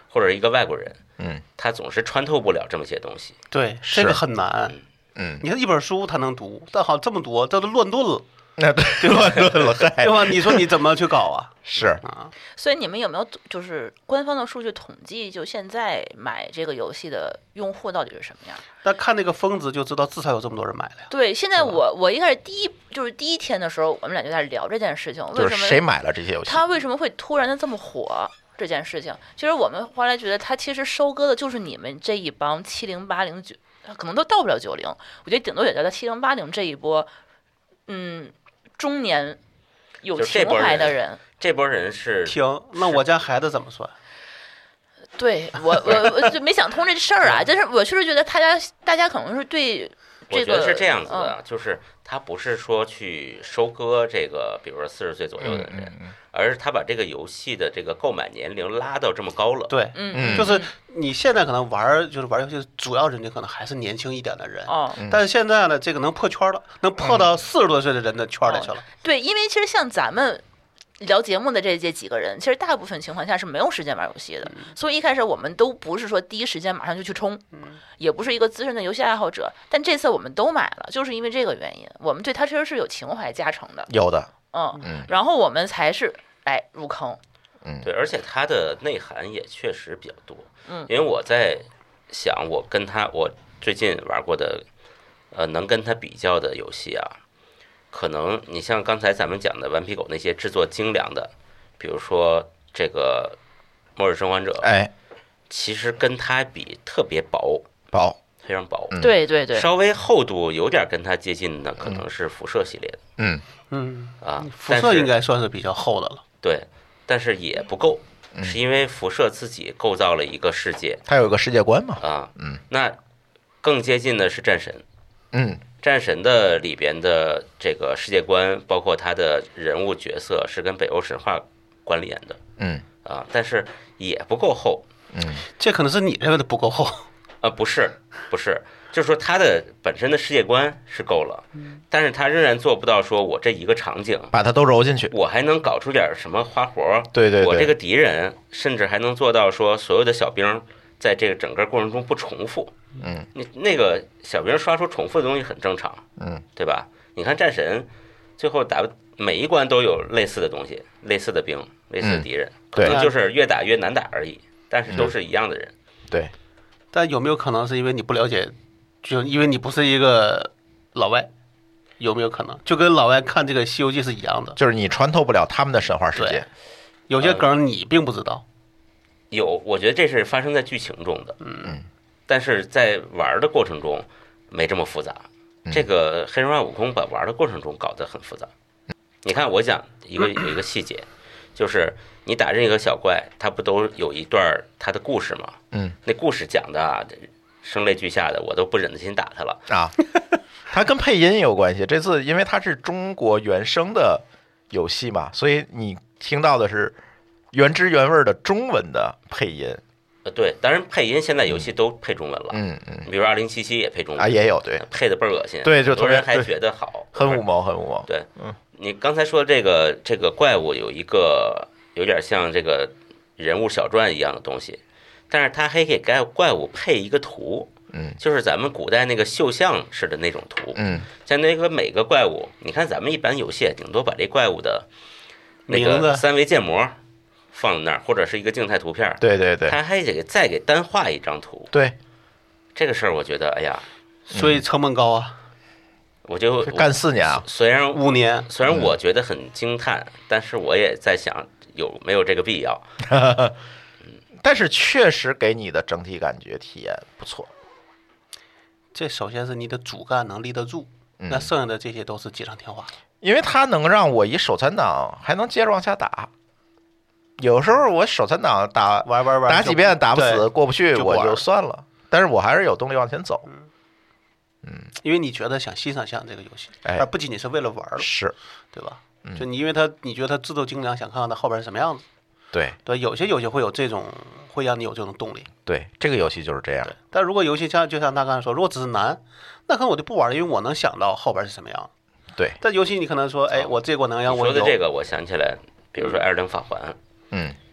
或者一个外国人，他总是穿透不了这么些东西。 对，这个很难。你看一本书他能读，但好这么多，这都乱炖了。 那对乱炖了， 对吧？你说你怎么去搞啊？ 是啊。 所以你们有没有就是官方的数据统计，就现在买这个游戏的用户到底是什么样？ 但看那个峰值就知道，至少有这么多人买了呀。 对，现在我一开始第一天的时候，我们俩就在聊这件事情，为什么谁买了这些游戏？ 他为什么会突然的这么火？这件事情，其实我们后来觉得，他其实收割的就是你们这一帮70、80、90，可能都到不了90，我觉得顶多也就在70、80这一波，中年有情怀的人。 这波人是听，那我家孩子怎么算？ 对我就没想通这事儿啊！但是我确实觉得大家可能是对这个， 我觉得是这样子的，就是他不是说去收割这个，比如说40岁左右的人，而是他把这个游戏的这个购买年龄拉到这么高了。 对，就是你现在可能玩游戏，主要人家可能还是年轻一点的人，但是现在呢，这个能破圈了，能破到40多岁的人的圈里去了。 对，因为其实像咱们聊节目的这几个人，其实大部分情况下是没有时间玩游戏的，所以一开始我们都不是说第一时间马上就去冲，也不是一个资深的游戏爱好者，但这次我们都买了，就是因为这个原因，我们对它其实是有情怀加成的， 有的， 然后我们才是入坑， 对，而且它的内涵也确实比较多，因为我在想，我最近玩过的，能跟它比较的游戏啊。可能你像刚才咱们讲的顽皮狗那些制作精良的，比如说这个《末日生还者》，其实跟它比特别薄，非常薄。 对对对， 稍微厚度有点跟它接近的，可能是辐射系列的。 辐射应该算是比较厚的了。 对，但是也不够，是因为辐射自己构造了一个世界， 它有一个世界观嘛。 那更接近的是战神。战神的里边的这个世界观，包括他的人物角色，是跟北欧神话关联的。但是也不够厚。 这可能是你认为的不够厚。 不是，就是说他的本身的世界观是够了，但是他仍然做不到说我这一个场景把它都揉进去， 我还能搞出点什么花活。 对， 我这个敌人甚至还能做到说所有的小兵在这个整个过程中不重复。你那个小兵刷出重复的东西很正常，对吧？你看战神最后打每一关都有类似的东西，类似的兵，类似的敌人，可能就是越打越难打而已，但是都是一样的人。 对， 但有没有可能是因为你不了解，就因为你不是一个老外，有没有可能就跟老外看这个《西游记》是一样的， 就是你穿透不了他们的神话世界， 有些梗你并不知道。 我觉得这是发生在剧情中的，但是在玩的过程中没这么复杂。这个黑神话悟空把玩的过程中搞得很复杂。你看，我讲有一个细节，就是你打这个小怪，它不都有一段它的故事吗？那故事讲的啊，声泪俱下的，我都不忍心打它了啊。 它跟配音有关系。这次因为它是中国原声的游戏嘛，所以你听到的是原汁原味的中文的配音。 对，当然配音现在游戏都配中文了。比如2077也配中文也有，对， 配的倍儿恶心。 对，就很多人还觉得好， 很五毛。 对，你刚才说这个怪物有一个有点像这个人物小传一样的东西，但是它还给怪物配一个图。就是咱们古代那个绣像式的那种图。像那个每个怪物，你看咱们一般游戏顶多把这怪物的那个3维建模放在那儿，或者是一个静态图片。 对， 他还得再给单画一张图。 对， 这个事儿我觉得，哎呀， 所以成本高啊。 我就干4年啊， 虽然 5年， 虽然我觉得很惊叹，但是我也在想有没有这个必要。 但是确实给你的整体感觉体验不错。 这首先是你的主干能立得住，那剩下的这些都是锦上添花。 因为它能让我一手残党还能接着往下打。有时候我手残党玩打几遍打不死过不去我就算了，但是我还是有动力往前走。 因为你觉得想欣赏这个游戏，而不仅仅是为了玩了， 是， 对吧？就你因为你觉得它制作精良，想看看它后边是什么样子。 对， 有些游戏会有这种，会让你有这种动力。 对，这个游戏就是这样。 但如果游戏就像他刚才说，如果只是难，那可能我就不玩了，因为我能想到后边是什么样。 对， 但游戏你可能说，我这关能让我说的这个，我想起来，比如说《艾尔登法环》，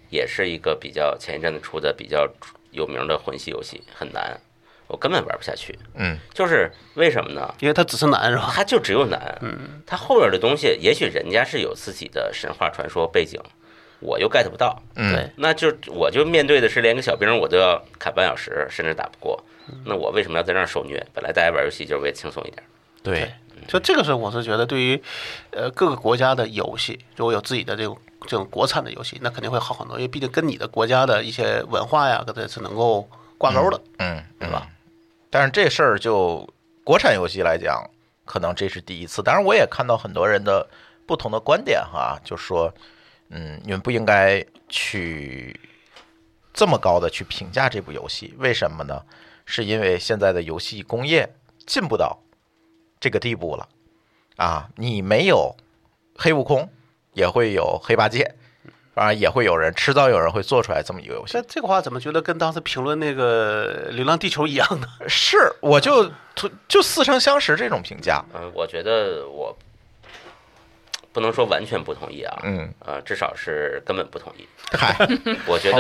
也是一个比较前一阵子出的比较有名的魂系游戏，很难，我根本玩不下去。就是为什么呢？ 因为它只是难是吧？ 它就只有难。它后边的东西，也许人家是有自己的神话传说背景，我又 get 不到。 对， 那就我就面对的是连个小兵我都要砍半小时，甚至打不过。那我为什么要在那儿受虐？本来大家玩游戏就是为了轻松一点。 对， 就这个是我是觉得对于各个国家的游戏，如果有自己的这种国产的游戏，那肯定会好很多，因为毕竟跟你的国家的一些文化呀，跟这是能够挂钩的，对吧？ 但是这事儿就国产游戏来讲，可能这是第一次。当然，我也看到很多人的不同的观点哈，就说，你们不应该去这么高的去评价这部游戏，为什么呢？是因为现在的游戏工业进步到这个地步了啊！你没有黑悟空，也会有黑八戒，啊，也会有人迟早有人会做出来这么一个游戏。 这个话怎么觉得跟当时评论那个《流浪地球》一样呢？ 是，我就似曾相识这种评价。 我觉得我不能说完全不同意啊，至少是根本不同意。 嗨， 我觉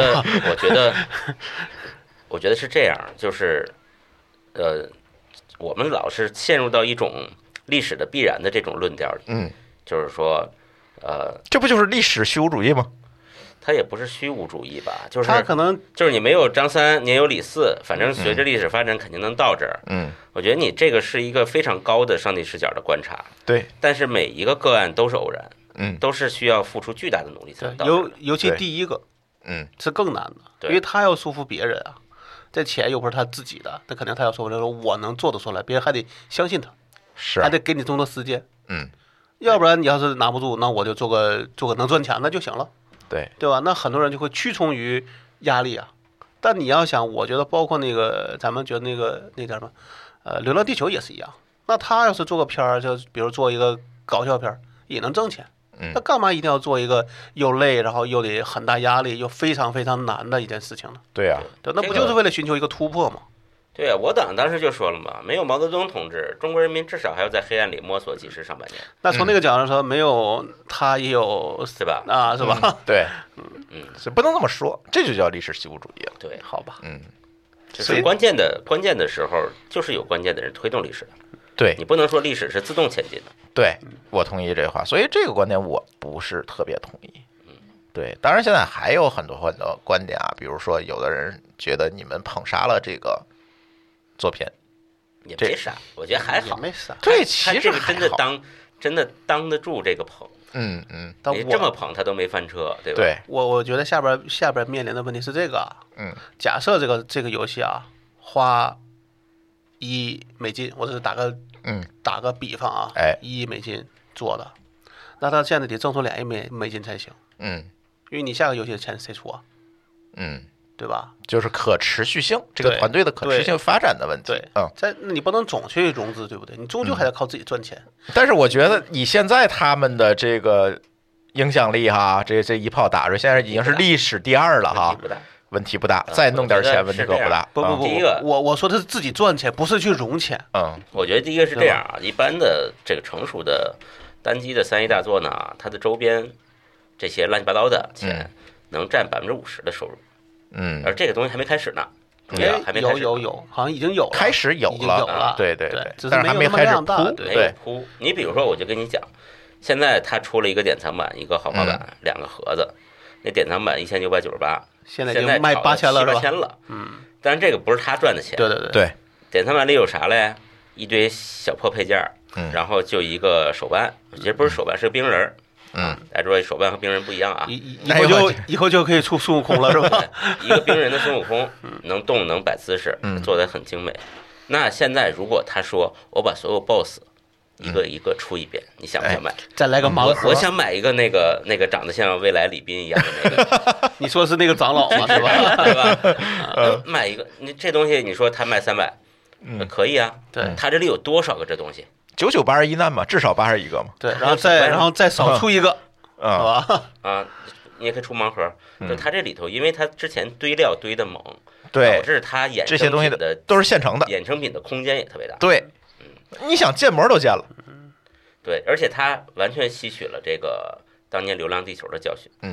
得是这样，就是我们老是陷入到一种历史的必然的这种论调里，就是说， 这不就是历史虚无主义吗？ 它也不是虚无主义吧，就是它可能就是你没有张三，你也有李四，反正随着历史发展，肯定能到这儿。我觉得你这个是一个非常高的上帝视角的观察， 对， 但是每一个个案都是偶然，都是需要付出巨大的努力才能到这儿。 尤其第一个，是更难的，因为他要说服别人啊。这钱又不是他自己的，那肯定他要说我能做得出来，别人还得相信他， 是还得给你这么多时间，要不然你要是拿不住，那我就做个能赚钱的就行了，对吧？那很多人就会屈从于压力啊。但你要想，我觉得包括那个咱们觉得那叫什么，流浪地球也是一样。那他要是做个片儿，就比如做一个搞笑片儿，也能挣钱。那干嘛一定要做一个又累，然后又得很大压力，又非常非常难的一件事情呢？ 对啊， 对，那不就是为了寻求一个突破吗？ 对啊，我党当时就说了嘛，没有毛泽东同志，中国人民至少还要在黑暗里摸索几十上百年。 那从那个角度上说，没有他也有， 对吧？ 啊，是吧？ 对，是不能这么说，这就叫历史虚无主义了。 对， 好吧， 就是关键的时候，就是有关键的人推动历史的。 对， 你不能说历史是自动前进的。 对，我同意这话，所以这个观点我不是特别同意。对，当然现在还有很多观点啊，比如说有的人觉得你们捧杀了这个作品， 也没杀，我觉得还好， 没杀。 对，其实还好，真的当得住这个捧。你这么捧他都没翻车，对吧？ 对， 我觉得下边面临的问题是这个，假设这个游戏啊，花$1，我只是打个比方啊，$1做的，那他现在得挣出$2亿才行，因为你下个游戏的钱谁出啊？对吧？ 就是可持续性，这个团队的可持续性发展的问题。 对，你不能总去融资，对不对？你终究还得靠自己赚钱。 但是我觉得以现在他们的这个影响力哈，这一炮打出，现在已经是历史第2了哈，问题不大，再弄点钱问题可不大。 不， 第一个我说的是自己赚钱，不是去融钱。 我觉得第一个是这样啊，一般的这个成熟的单机的3A大作呢，它的周边这些乱七八糟的钱能占50%的收入。而这个东西还没开始呢，还没开始， 有，好像已经有了， 开始有了，对，但是还没开始铺， 没有铺。你比如说，我就跟你讲，现在它出了一个典藏版，一个豪华版，2个盒子，那典藏版1998， 现在已经卖8000了，是吧？ 但是这个不是他赚的钱， 对， 典藏版里有啥嘞？一堆小破配件，然后就一个手办，其实不是手办，是个冰人。大家说手办和冰人不一样啊， 以后就可以出孙悟空了，是吧？ 一个冰人的孙悟空能动能摆姿势，做得很精美。那现在如果他说我把所有 BOSS 一个一个出一遍，你想不想买？ 再来个盲盒。 我想买一个那个长得像未来李斌一样的那个。 你说是那个长老吗？是吧？ 对吧？买一个，你这东西你说他卖300，可以啊。 对， 他这里有多少个这东西 ？9981难嘛，至少81个嘛。 对，然后再少出一个，是吧？ 你也可以出盲盒。就它这里头，因为它之前堆料堆的猛， 对， 导致它衍生这些东西的都是现成的， 衍生品的空间也特别大。 对，你想建模都建了。 对，而且它完全吸取了这个当年《流浪地球》的教训。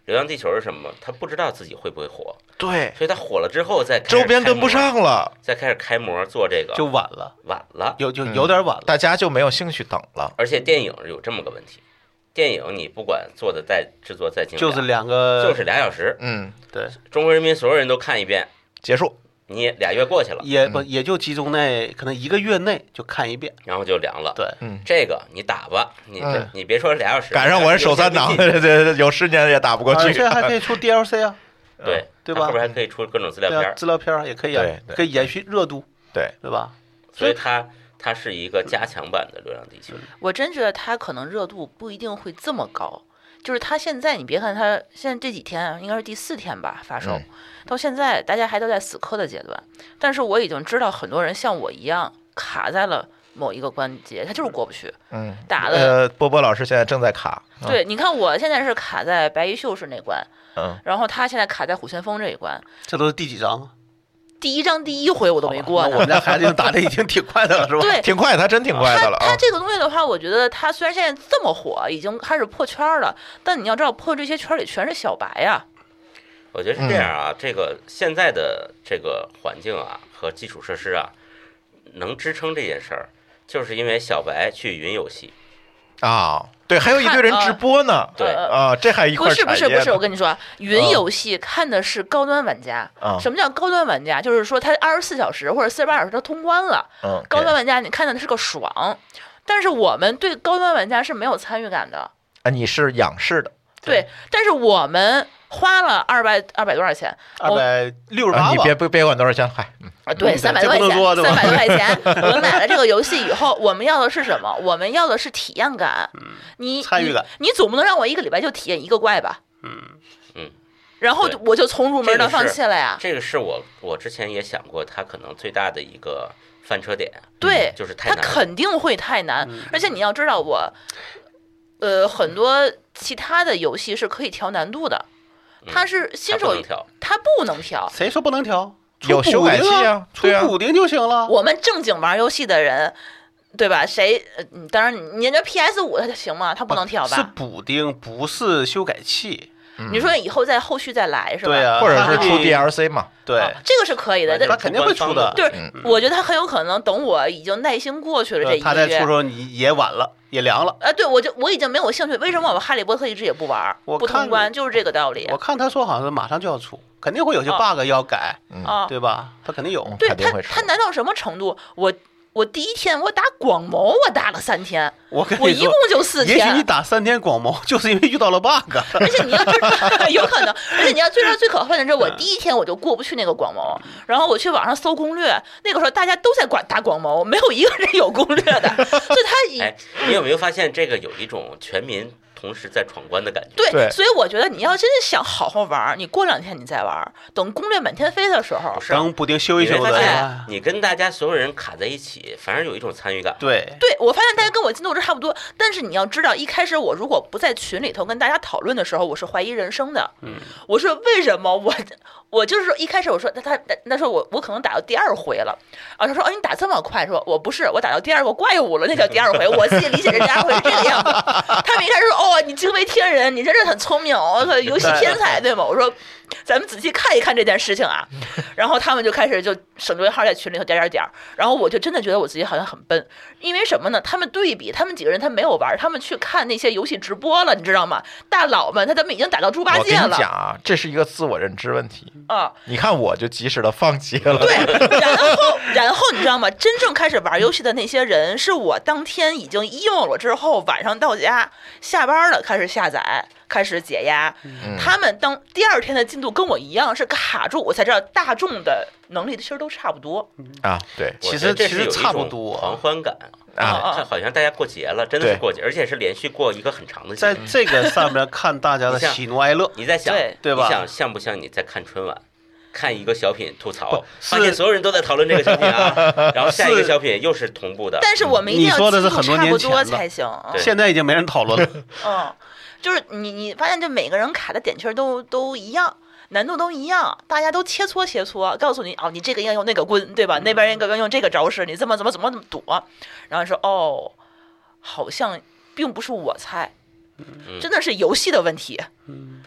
流浪地球是什么？他不知道自己会不会火， 对， 所以他火了之后再周边跟不上了， 再开始开模做这个就晚了，有点晚了， 大家就没有兴趣等了。 而且电影有这么个问题，电影你不管做的制作再精良， 就是2 小时， 对， 中国人民所有人都看一遍结束。 你2月过去了， 也就集中在可能1个月内就看一遍， 然后就凉了。 对， 这个你打吧，你别说2小时， 赶上我是手3档，有10年也打不过去。 而且还可以出 DLC 啊， 对吧？ 后边还可以出各种资料片， 资料片也可以啊，可以延续热度， 对吧？ 所以它是一个加强版的《流浪地球》。 我真觉得它可能热度不一定会这么高。就是它现在，你别看它现在这几天应该是第4天吧发售，到现在大家还都在死磕的阶段。但是我已经知道很多人像我一样卡在了某一个关节，他就是过不去。打了。 波波老师现在正在卡。 对，你看我现在是卡在白衣秀士那关，然后他现在卡在虎旋风这一关。 这都是第几章啊？ 第1章第1回我都没过呢。 我们家孩子打的已经挺快的了，是吧？ 对， 挺快，他真挺快的了。 他这个东西的话，我觉得他虽然现在这么火，已经开始破圈了，但你要知道，破这些圈里全是小白呀。 我觉得是这样啊，这个现在的这个环境啊和基础设施啊，能支撑这件事儿，就是因为小白去云游戏啊。对，还有一堆人直播呢。 对这还一块不是，我跟你说，云游戏看的是高端玩家。什么叫高端玩家？就是说他24小时或者48小时他通关了。高端玩家你看的是个爽，但是我们对高端玩家是没有参与感的。 你是仰视的。 对，但是我们花了200多少钱 ？268吧。 你别管多少钱， 对，300多块钱，300多块钱。我们买了这个游戏以后，我们要的是什么？我们要的是体验感， 参与感。 你总不能让我1个礼拜就体验1个怪吧？然后我就从入门到放弃了呀。 这个是我之前也想过，它可能最大的一个翻车点。 对， 就是太难， 它肯定会太难。而且你要知道，很多其他的游戏是可以调难度的。它是新手，它不能调。 谁说不能调？ 有修改器啊， 出补丁就行了。 我们正经玩游戏的人，对吧？当然，你这 PS5 它行吗？它不能调吧？ 是补丁，不是修改器。 你说以后后续再来是吧？ 对啊， 或者是出 DLC 嘛？ 对， 这个是可以的。 他肯定会出的。 对，我觉得他很有可能等我已经耐心过去了这1个月， 他再出时候你也晚了，也凉了。 对，我已经没有兴趣。为什么我哈利波特一直也不玩？不通关就是这个道理。 我看他说好像是马上就要出，肯定会有些 bug 要改，对吧？他肯定有。 对他难到什么程度？我第1天我打广谋，我打了3天，我一共就4天。 也许你打3天广谋，就是因为遇到了 bug。 而且你要知道，有可能，而且你要最可恨的是，我第1天我就过不去那个广谋，然后我去网上搜攻略，那个时候大家都在打广谋，没有一个人有攻略的，所以他你有没有发现这个有一种全民同时在闯关的感觉？ 对，所以我觉得你要真是想好好玩，你过2天你再玩，等攻略满天飞的时候， 等补丁修一修的，你跟大家所有人卡在一起，反而有一种参与感。 对， 我发现大家跟我进度差不多，但是你要知道，一开始我如果不在群里头跟大家讨论的时候，我是怀疑人生的。我说为什么我就是说一开始我说那时候我可能打到第2回了啊，他说你打这么快，说我不是，我打到第2个怪物了，那叫第2回，我自己理解这第2回是这个样子。他们一开始说你惊为天人，你真是很聪明，游戏天才对吗？我说咱们仔细看一看这件事情啊。然后他们就开始就省略号在群里头点，然后我就真的觉得我自己好像很笨，因为什么呢？他们对比，他们几个人他没有玩，他们去看那些游戏直播了，你知道吗？大佬们他们已经打到猪八戒了。 我跟你讲啊，这是一个自我认知问题啊！ 你看我就及时的放弃了。 对，然后你知道吗？真正开始玩游戏的那些人，是我当天已经emo了之后，晚上到家下班了开始下载。开始解压，他们当第2天的进度跟我一样是卡住，我才知道大众的能力其实都差不多啊。对， 其实差不多， 狂欢感啊，好像大家过节了，真的是过节，而且是连续过一个很长的节。 在这个上面看大家的喜怒哀乐， 你在想， 对吧？ 你想像不像你在看春晚？看一个小品吐槽，发现所有人都在讨论这个小品啊，然后下一个小品又是同步的。 但是我们一定要说的是很多年前才行， 现在已经没人讨论了。 就是你发现这每个人卡的点圈都一样，难度都一样，大家都切磋，告诉你你这个要用那个棍，对吧？那边应该用这个招式，你怎么躲，然后说好像并不是我猜，真的是游戏的问题。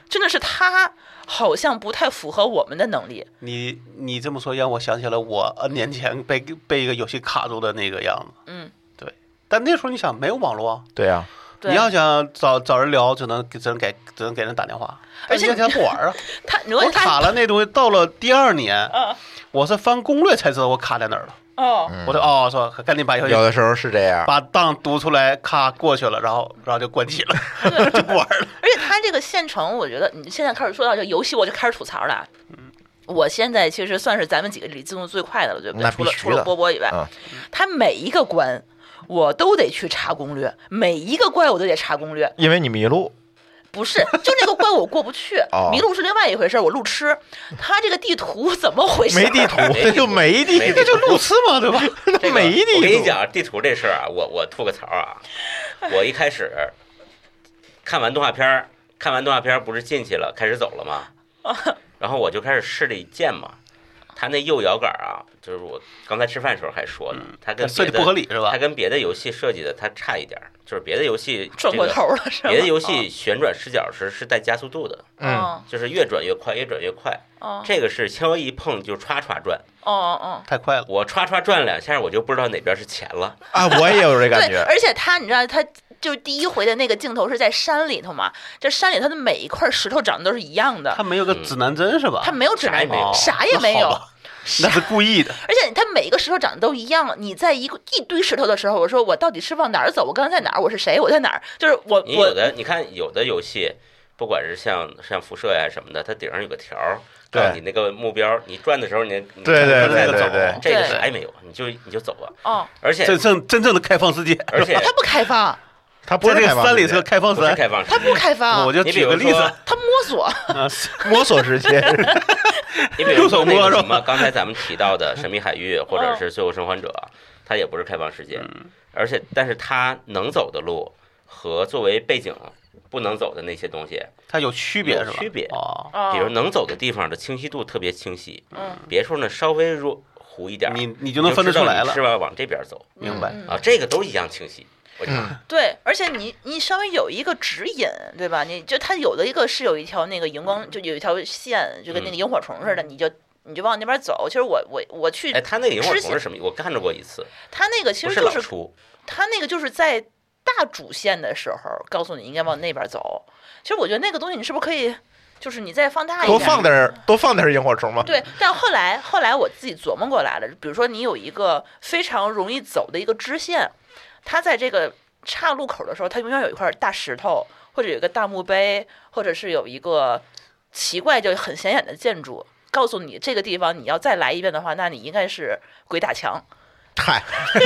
真的是他好像不太符合我们的能力。 你这么说让我想起了我 N 年前被一个游戏卡住的那个样子。对。但那时候你想没有网络， 对啊， 你要想找人聊，只能给人打电话， 而且他不玩啊。 我卡了那东西，到了第2年，我是翻攻略才知道我卡在哪儿了。我说赶紧把游戏， 有的时候是这样， 把档读出来，咔过去了，然后就关机了，就不玩了。 而且他这个县城，我觉得你现在开始说到这个游戏，我就开始吐槽了。我现在其实算是咱们几个里进度最快的了，对不对？除了波波以外，他每一个关我都得去查攻略，每一个怪我都得查攻略， 因为你迷路。 不是，就那个关我过不去，迷路是另外一回事，我路痴。他这个地图怎么回事？ 没地图，这就没地图， 这就路痴嘛，对吧？ 没地图。 我跟你讲，地图这事儿啊，我吐个槽啊。我一开始看完动画片不是进去了，开始走了吗？然后我就开始试了一键嘛。他那右摇杆啊，就是我刚才吃饭的时候还说呢，他跟设计不合理是吧？ 他跟别的游戏设计的他差一点，就是别的游戏转过头了是吧？ 别的游戏旋转视角是带加速度的，就是越转越快，越转越快。这个是轻微一碰就歘歘转， 太快了。 我歘歘转2下，我就不知道哪边是钱了啊！我也有这感觉。 而且你知道他。就第一回的那个镜头是在山里头嘛，这山里头的每一块石头长得都是一样的。 他没有个指南针是吧？ 他没有指南针，啥也没有， 那是故意的。 而且他每一个石头长得都一样。你在一堆石头的时候，我说我到底是往哪儿走？我刚刚在哪儿？我是谁？我在哪儿？就是你看有的游戏，不管是像辐射呀什么的，它顶上有个条儿。对，你那个目标，你转的时候，你对， 这个啥也没有，你就走了。而且真正的开放世界， 而且它不开放， 它不是这个山里是个开放山， 它不开放。 我就举个例子， 它摸索， 摸索世界。 你比如说那个什么，刚才咱们提到的《神秘海域》或者是《最后生还者》，它也不是开放世界，但是它能走的路和作为背景不能走的那些东西， 它有区别是吧？ 区别比如能走的地方的清晰度特别清晰，别处呢稍微糊一点， 你就能分得出来了， 是吧？往这边走， 明白啊？这个都一样清晰。 对，而且你稍微有一个指引，对吧？你就它有的一个是有一条那个荧光，就有一条线，就跟那个萤火虫似的，你就往那边走。其实我去， 他那个萤火虫是什么？我看着过一次。 他那个其实就是他那个就是在大主线的时候告诉你应该往那边走。其实我觉得那个东西你是不是可以，就是你再放大一点， 多放点萤火虫嘛。 对，但后来我自己琢磨过来了，比如说你有一个非常容易走的一个支线。它在这个岔路口的时候，它永远有一块大石头，或者有一个大墓碑，或者是有一个奇怪就很显眼的建筑，告诉你这个地方你要再来一遍的话，那你应该是鬼打墙。 嗨，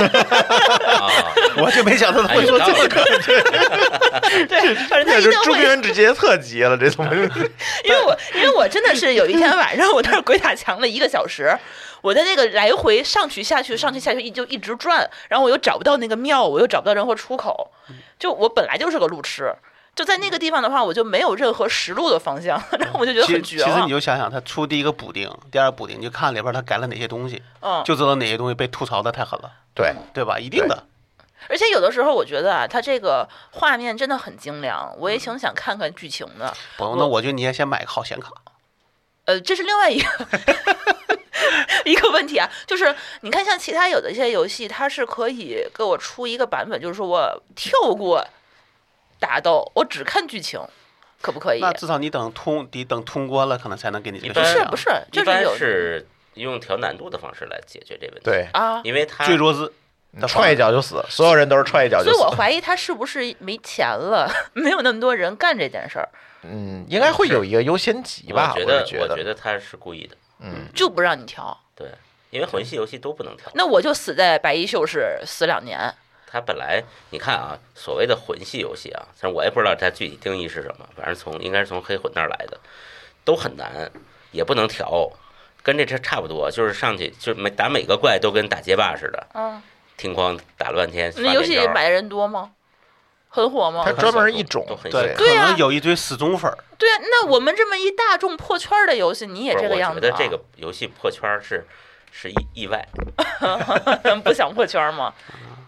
我就没想到他会说这个。 对，反正他一定会。 中原之节特辑了，这东西。 因为我真的是有一天晚上，我那儿鬼打墙了1个小时。我在那个来回上去下去就一直转，然后我又找不到那个庙，我又找不到任何出口，就我本来就是个路痴，就在那个地方的话，我就没有任何实路的方向，然后我就觉得很绝望。 其实你就想想，他出第一个补丁，第二补丁，你就看里边他改了哪些东西，就知道哪些东西被吐槽的太狠了，对吧？一定的。 而且有的时候我觉得啊，它这个画面真的很精良，我也挺想看看剧情的。 不，那我觉得你也先买个好显卡。 这是另外一个一个问题啊，就是你看像其他有的一些游戏，它是可以给我出一个版本，就是说我跳过打斗，我只看剧情，可不可以？ 那至少你等通关了，可能才能给你这个。 不是， 一般是用调难度的方式来解决这问题。 对啊， 因为它最弱智。 踹一脚就死，所有人都是踹一脚就死。 所以我怀疑他是不是没钱了，没有那么多人干这件事儿。 应该会有一个优先级吧？我觉得他是故意的， 就不让你调。 对，因为魂系游戏都不能调。 那我就死在白衣秀士死2年。 他本来你看啊，所谓的魂系游戏啊，但是我也不知道它具体定义是什么，反正应该是从黑魂那儿来的，都很难，也不能调，跟这差不多，就是上去就打每个怪都跟打街霸似的。听光打了半天， 那游戏买的人多吗？很火吗？ 它专门一种， 对，可能有一堆死忠粉。 对啊，那我们这么一大众破圈的游戏，你也这个样子？ 我觉得这个游戏破圈是意外。 不想破圈吗？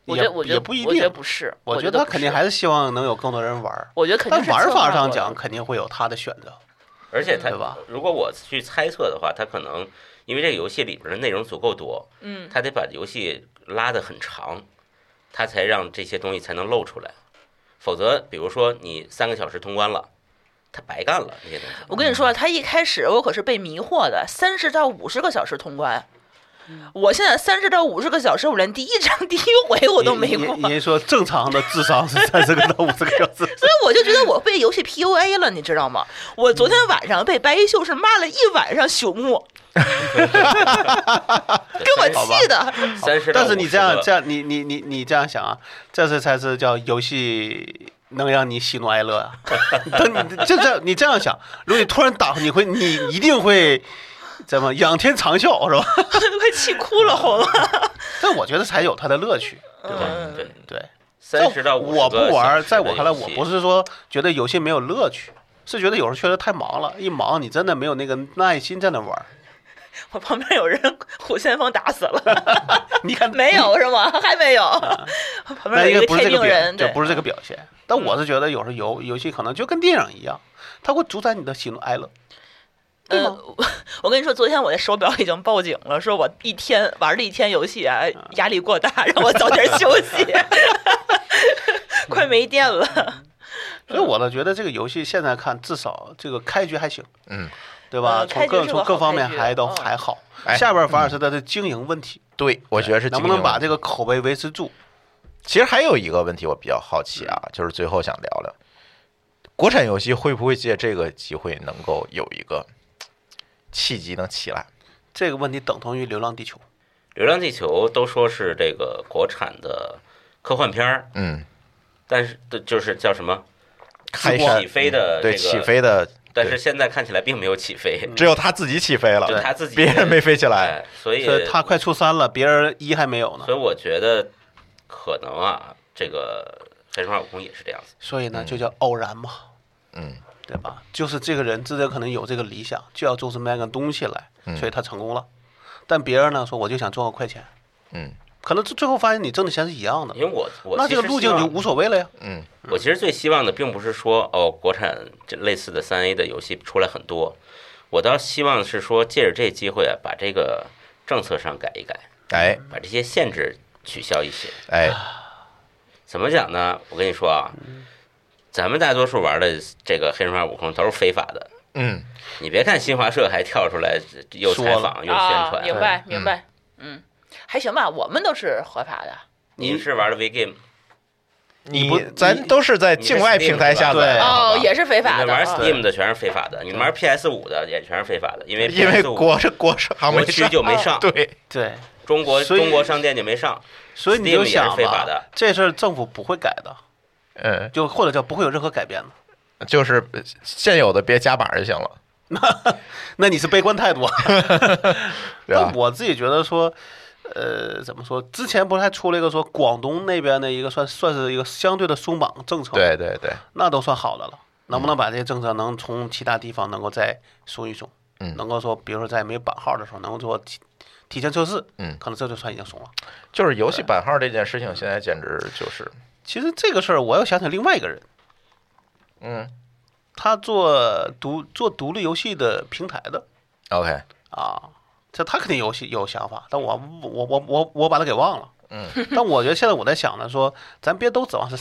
我觉得也不一定， 我觉得不是， 我觉得他肯定还是希望能有更多人玩。 我觉得肯定是但玩法上讲，肯定会有他的选择。 而且他对吧？ 如果我去猜测的话，他可能因为这个游戏里边的内容足够多，他得把游戏拉得很长，他才让这些东西才能露出来。否则，比如说你3个小时通关了，他白干了这些东西。 我跟你说，他一开始我可是被迷惑的，30到50个小时通关。我现在30到50个小时，我连第一章第一回我都没过。 您说正常的智商是30个到50个小时， 所以我就觉得我被游戏 PUA 了，你知道吗？我昨天晚上被白衣秀是骂了一晚上朽木，给我气的。 但是你这样你这样想啊，这才是叫游戏能让你喜怒哀乐啊。等你这样想，如果你突然打，你一定会。怎么仰天长啸是吧？ 快气哭了，红了。 但我觉得才有它的乐趣，对吧？对。 30到50个我不玩，在我看来，我不是说觉得游戏没有乐趣，是觉得有时候确实太忙了，一忙你真的没有那个耐心在那玩。 我旁边有人虎先锋打死了， 你看没有是吗？还没有。旁边有一个天命人， 这不是这个表现。但我是觉得有时候游戏可能就跟电影一样，它会主宰你的喜怒哀乐。 我跟你说，昨天我的手表已经报警了，说我玩了一天游戏啊，压力过大，让我早点休息，快没电了。 所以我呢觉得这个游戏现在看，至少这个开局还行，对吧？从各方面还好，下边反而是它的经营问题。 对，我觉得是能不能把这个口碑维持住。 其实还有一个问题我比较好奇啊，就是最后想聊聊，国产游戏会不会借这个机会能够有一个契机能起来？ 这个问题等同于《流浪地球》。《 流浪地球》都说是这个国产的科幻片儿，但是就是叫什么起飞的， 对起飞的， 但是现在看起来并没有起飞， 只有他自己起飞了， 就他自己， 别人没飞起来， 所以他快出3了，别人1还没有呢。 所以我觉得可能啊，这个黑神话悟空也是这样子。 所以呢，就叫偶然嘛，对吧？就是这个人真的可能有这个理想，就要做出那个东西来，所以他成功了。但别人呢说我就想赚个快钱，可能最后发现你挣的钱是一样的， 因为我那这个路径就无所谓了呀。 我其实最希望的并不是说国产这类似的3A 的游戏出来很多，我倒希望是说借着这机会啊，把这个政策上改一改，把这些限制取消一些，怎么讲呢？我跟你说啊，咱们大多数玩的这个黑神话悟空都是非法的，你别看新华社还跳出来又采访又宣传， 明白，还行吧，我们都是合法的。 您是玩的 VGame， 咱都是在境外平台下载， 也是非法的。 你们玩 Steam 的全是非法的，你们玩 PS5 的也全是非法的，因为国区就没上， 对， 中国商店就没上， 所以你就想吧， 这事儿政府不会改的，就或者叫不会有任何改变的， 就是现有的别加码就行了。 那你是悲观态度。但我自己觉得说，怎么说？之前不是还出了一个说广东那边的一个算是一个相对的松绑政策， 对， 那都算好的了。能不能把这些政策能从其他地方能够再松一松？能够说，比如说在没有版号的时候，能够做提前测试，可能这就算已经松了。 就是游戏版号这件事情，现在简直就是， 其实这个事儿我又想起另外一个人，他做独立游戏的平台的 ，OK 啊，这他肯定有想法，但我把他给忘了，但我觉得现在我在想呢，说咱别都指望是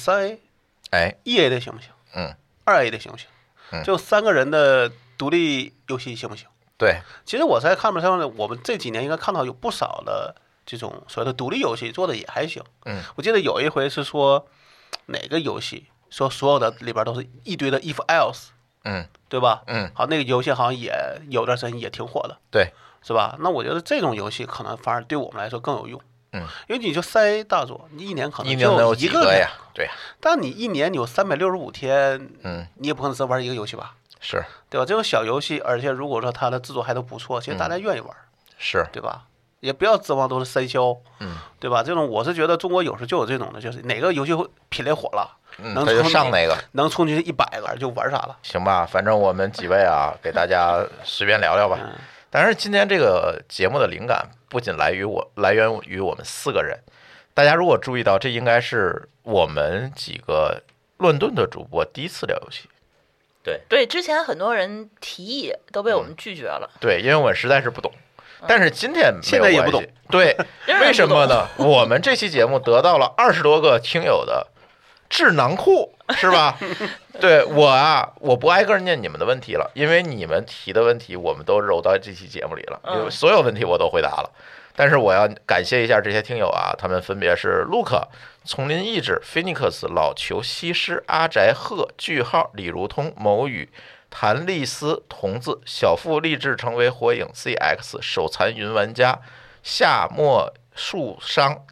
3A，1A 的行不行？2A 的行不行？就3个人的独立游戏行不行？ 对， 其实我在看上面，我们这几年应该看到有不少的这种所谓的独立游戏做的也还行。我记得有一回是说哪个游戏说所有的里边都是一堆的 if else，对吧？好，那个游戏好像也有段时间也挺火的， 对， 是吧？那我觉得这种游戏可能反而对我们来说更有用，因为你就3A 大作，你一年可能就有一个呀，对呀。 但你一年有365天，你也不可能只玩一个游戏吧？ 是， 对吧？这种小游戏，而且如果说它的制作还都不错，其实大家愿意玩， 是对吧？也不要指望都是3销，对吧？这种我是觉得中国有时就有这种的，就是哪个游戏品类火了， 他就上哪个， 能冲进去100个就玩啥了。 行吧，反正我们几位啊，给大家随便聊聊吧。但是今天这个节目的灵感不仅来源于我们4个人， 大家如果注意到，这应该是我们几个乱炖的主播第一次聊游戏。 对，之前很多人提议都被我们拒绝了。 对，因为我实在是不懂。但是今天现在也不懂。 对，为什么呢？我们这期节目得到了20多个听友的智囊库，是吧？对我啊，我不挨个念你们的问题了，因为你们提的问题我们都揉到这期节目里了，因为所有问题我都回答了。但是我要感谢一下这些听友啊，他们分别是 Luke、丛林意志、菲尼克斯、老裘、西施、阿宅、贺、句号、李如通、某宇、谭丽丝、童子、小富立志成为火影 CX、手残云玩家、夏末树商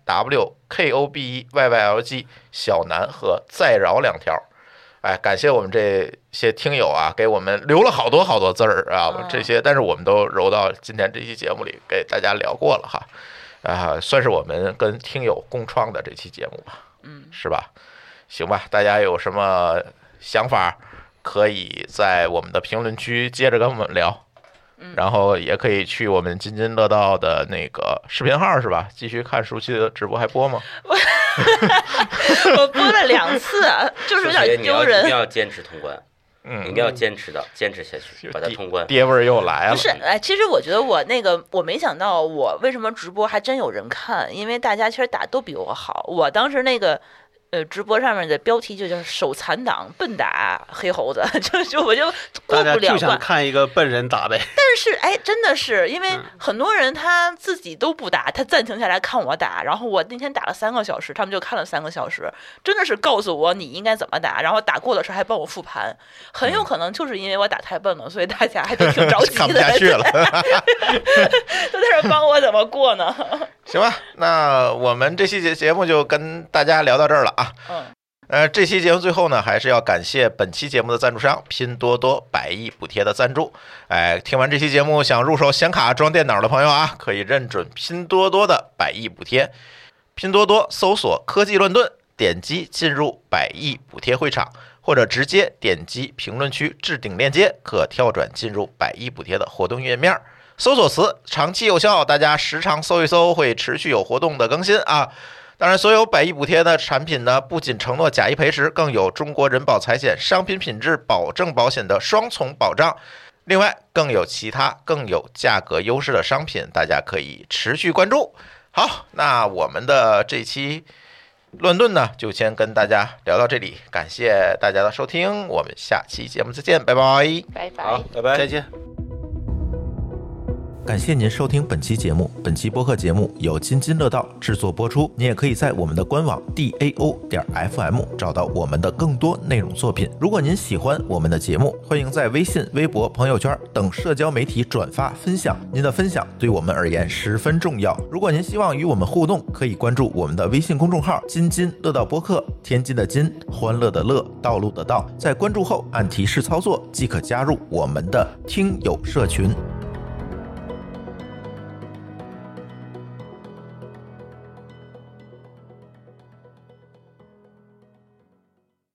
WKOBE、YYLG、小南和再饶2条。哎，感谢我们这些听友啊，给我们留了好多好多字儿啊，这些，但是我们都揉到今天这期节目里给大家聊过了哈，算是我们跟听友共创的这期节目吧，是吧？行吧，大家有什么想法，可以在我们的评论区接着跟我们聊，然后也可以去我们津津乐道的那个视频号是吧？继续看熟悉的直播还播吗？ 我播了2次，就是有点丢人。 你要坚持通关，你一定要坚持下去，把它通关。 爹味儿又来了。 不是，哎，其实我觉得我没想到我为什么直播还真有人看，因为大家其实打都比我好。我当时那个直播上面的标题就叫手残党笨打黑猴子，就我就过不了关。大家就想看一个笨人打呗。 但是哎，真的是因为很多人他自己都不打，他暂停下来看我打，然后我那天打了3个小时，他们就看了3个小时，真的是告诉我你应该怎么打，然后打过的时候还帮我复盘，很有可能就是因为我打太笨了，所以大家还都挺着急的， 看不下去了， 都在这帮我怎么过呢？ 行吧，那我们这期节目就跟大家聊到这儿了啊。这期节目最后呢，还是要感谢本期节目的赞助商拼多多100亿补贴的赞助。哎，听完这期节目想入手显卡装电脑的朋友啊，可以认准拼多多的100亿补贴。拼多多搜索科技乱炖，点击进入100亿补贴会场，或者直接点击评论区置顶链接，可跳转进入100亿补贴的活动页面。搜索词长期有效，大家时常搜一搜，会持续有活动的更新啊。当然，所有100亿补贴的产品呢，不仅承诺假一赔十，更有中国人保财险商品品质保证保险的双重保障。另外，更有其他更有价格优势的商品，大家可以持续关注。好，那我们的这期乱炖呢，就先跟大家聊到这里，感谢大家的收听，我们下期节目再见，拜拜， 拜拜， 好，拜拜， 再见。 感谢您收听本期节目。本期播客节目由津津乐道制作播出。你也可以在我们的官网 DAO.FM 找到我们的更多内容作品。如果您喜欢我们的节目，欢迎在微信、微博、朋友圈等社交媒体转发分享。您的分享对我们而言十分重要。如果您希望与我们互动，可以关注我们的微信公众号津津乐道播客，天津的津，欢乐的乐，道路的道。在关注后按提示操作即可加入我们的听友社群。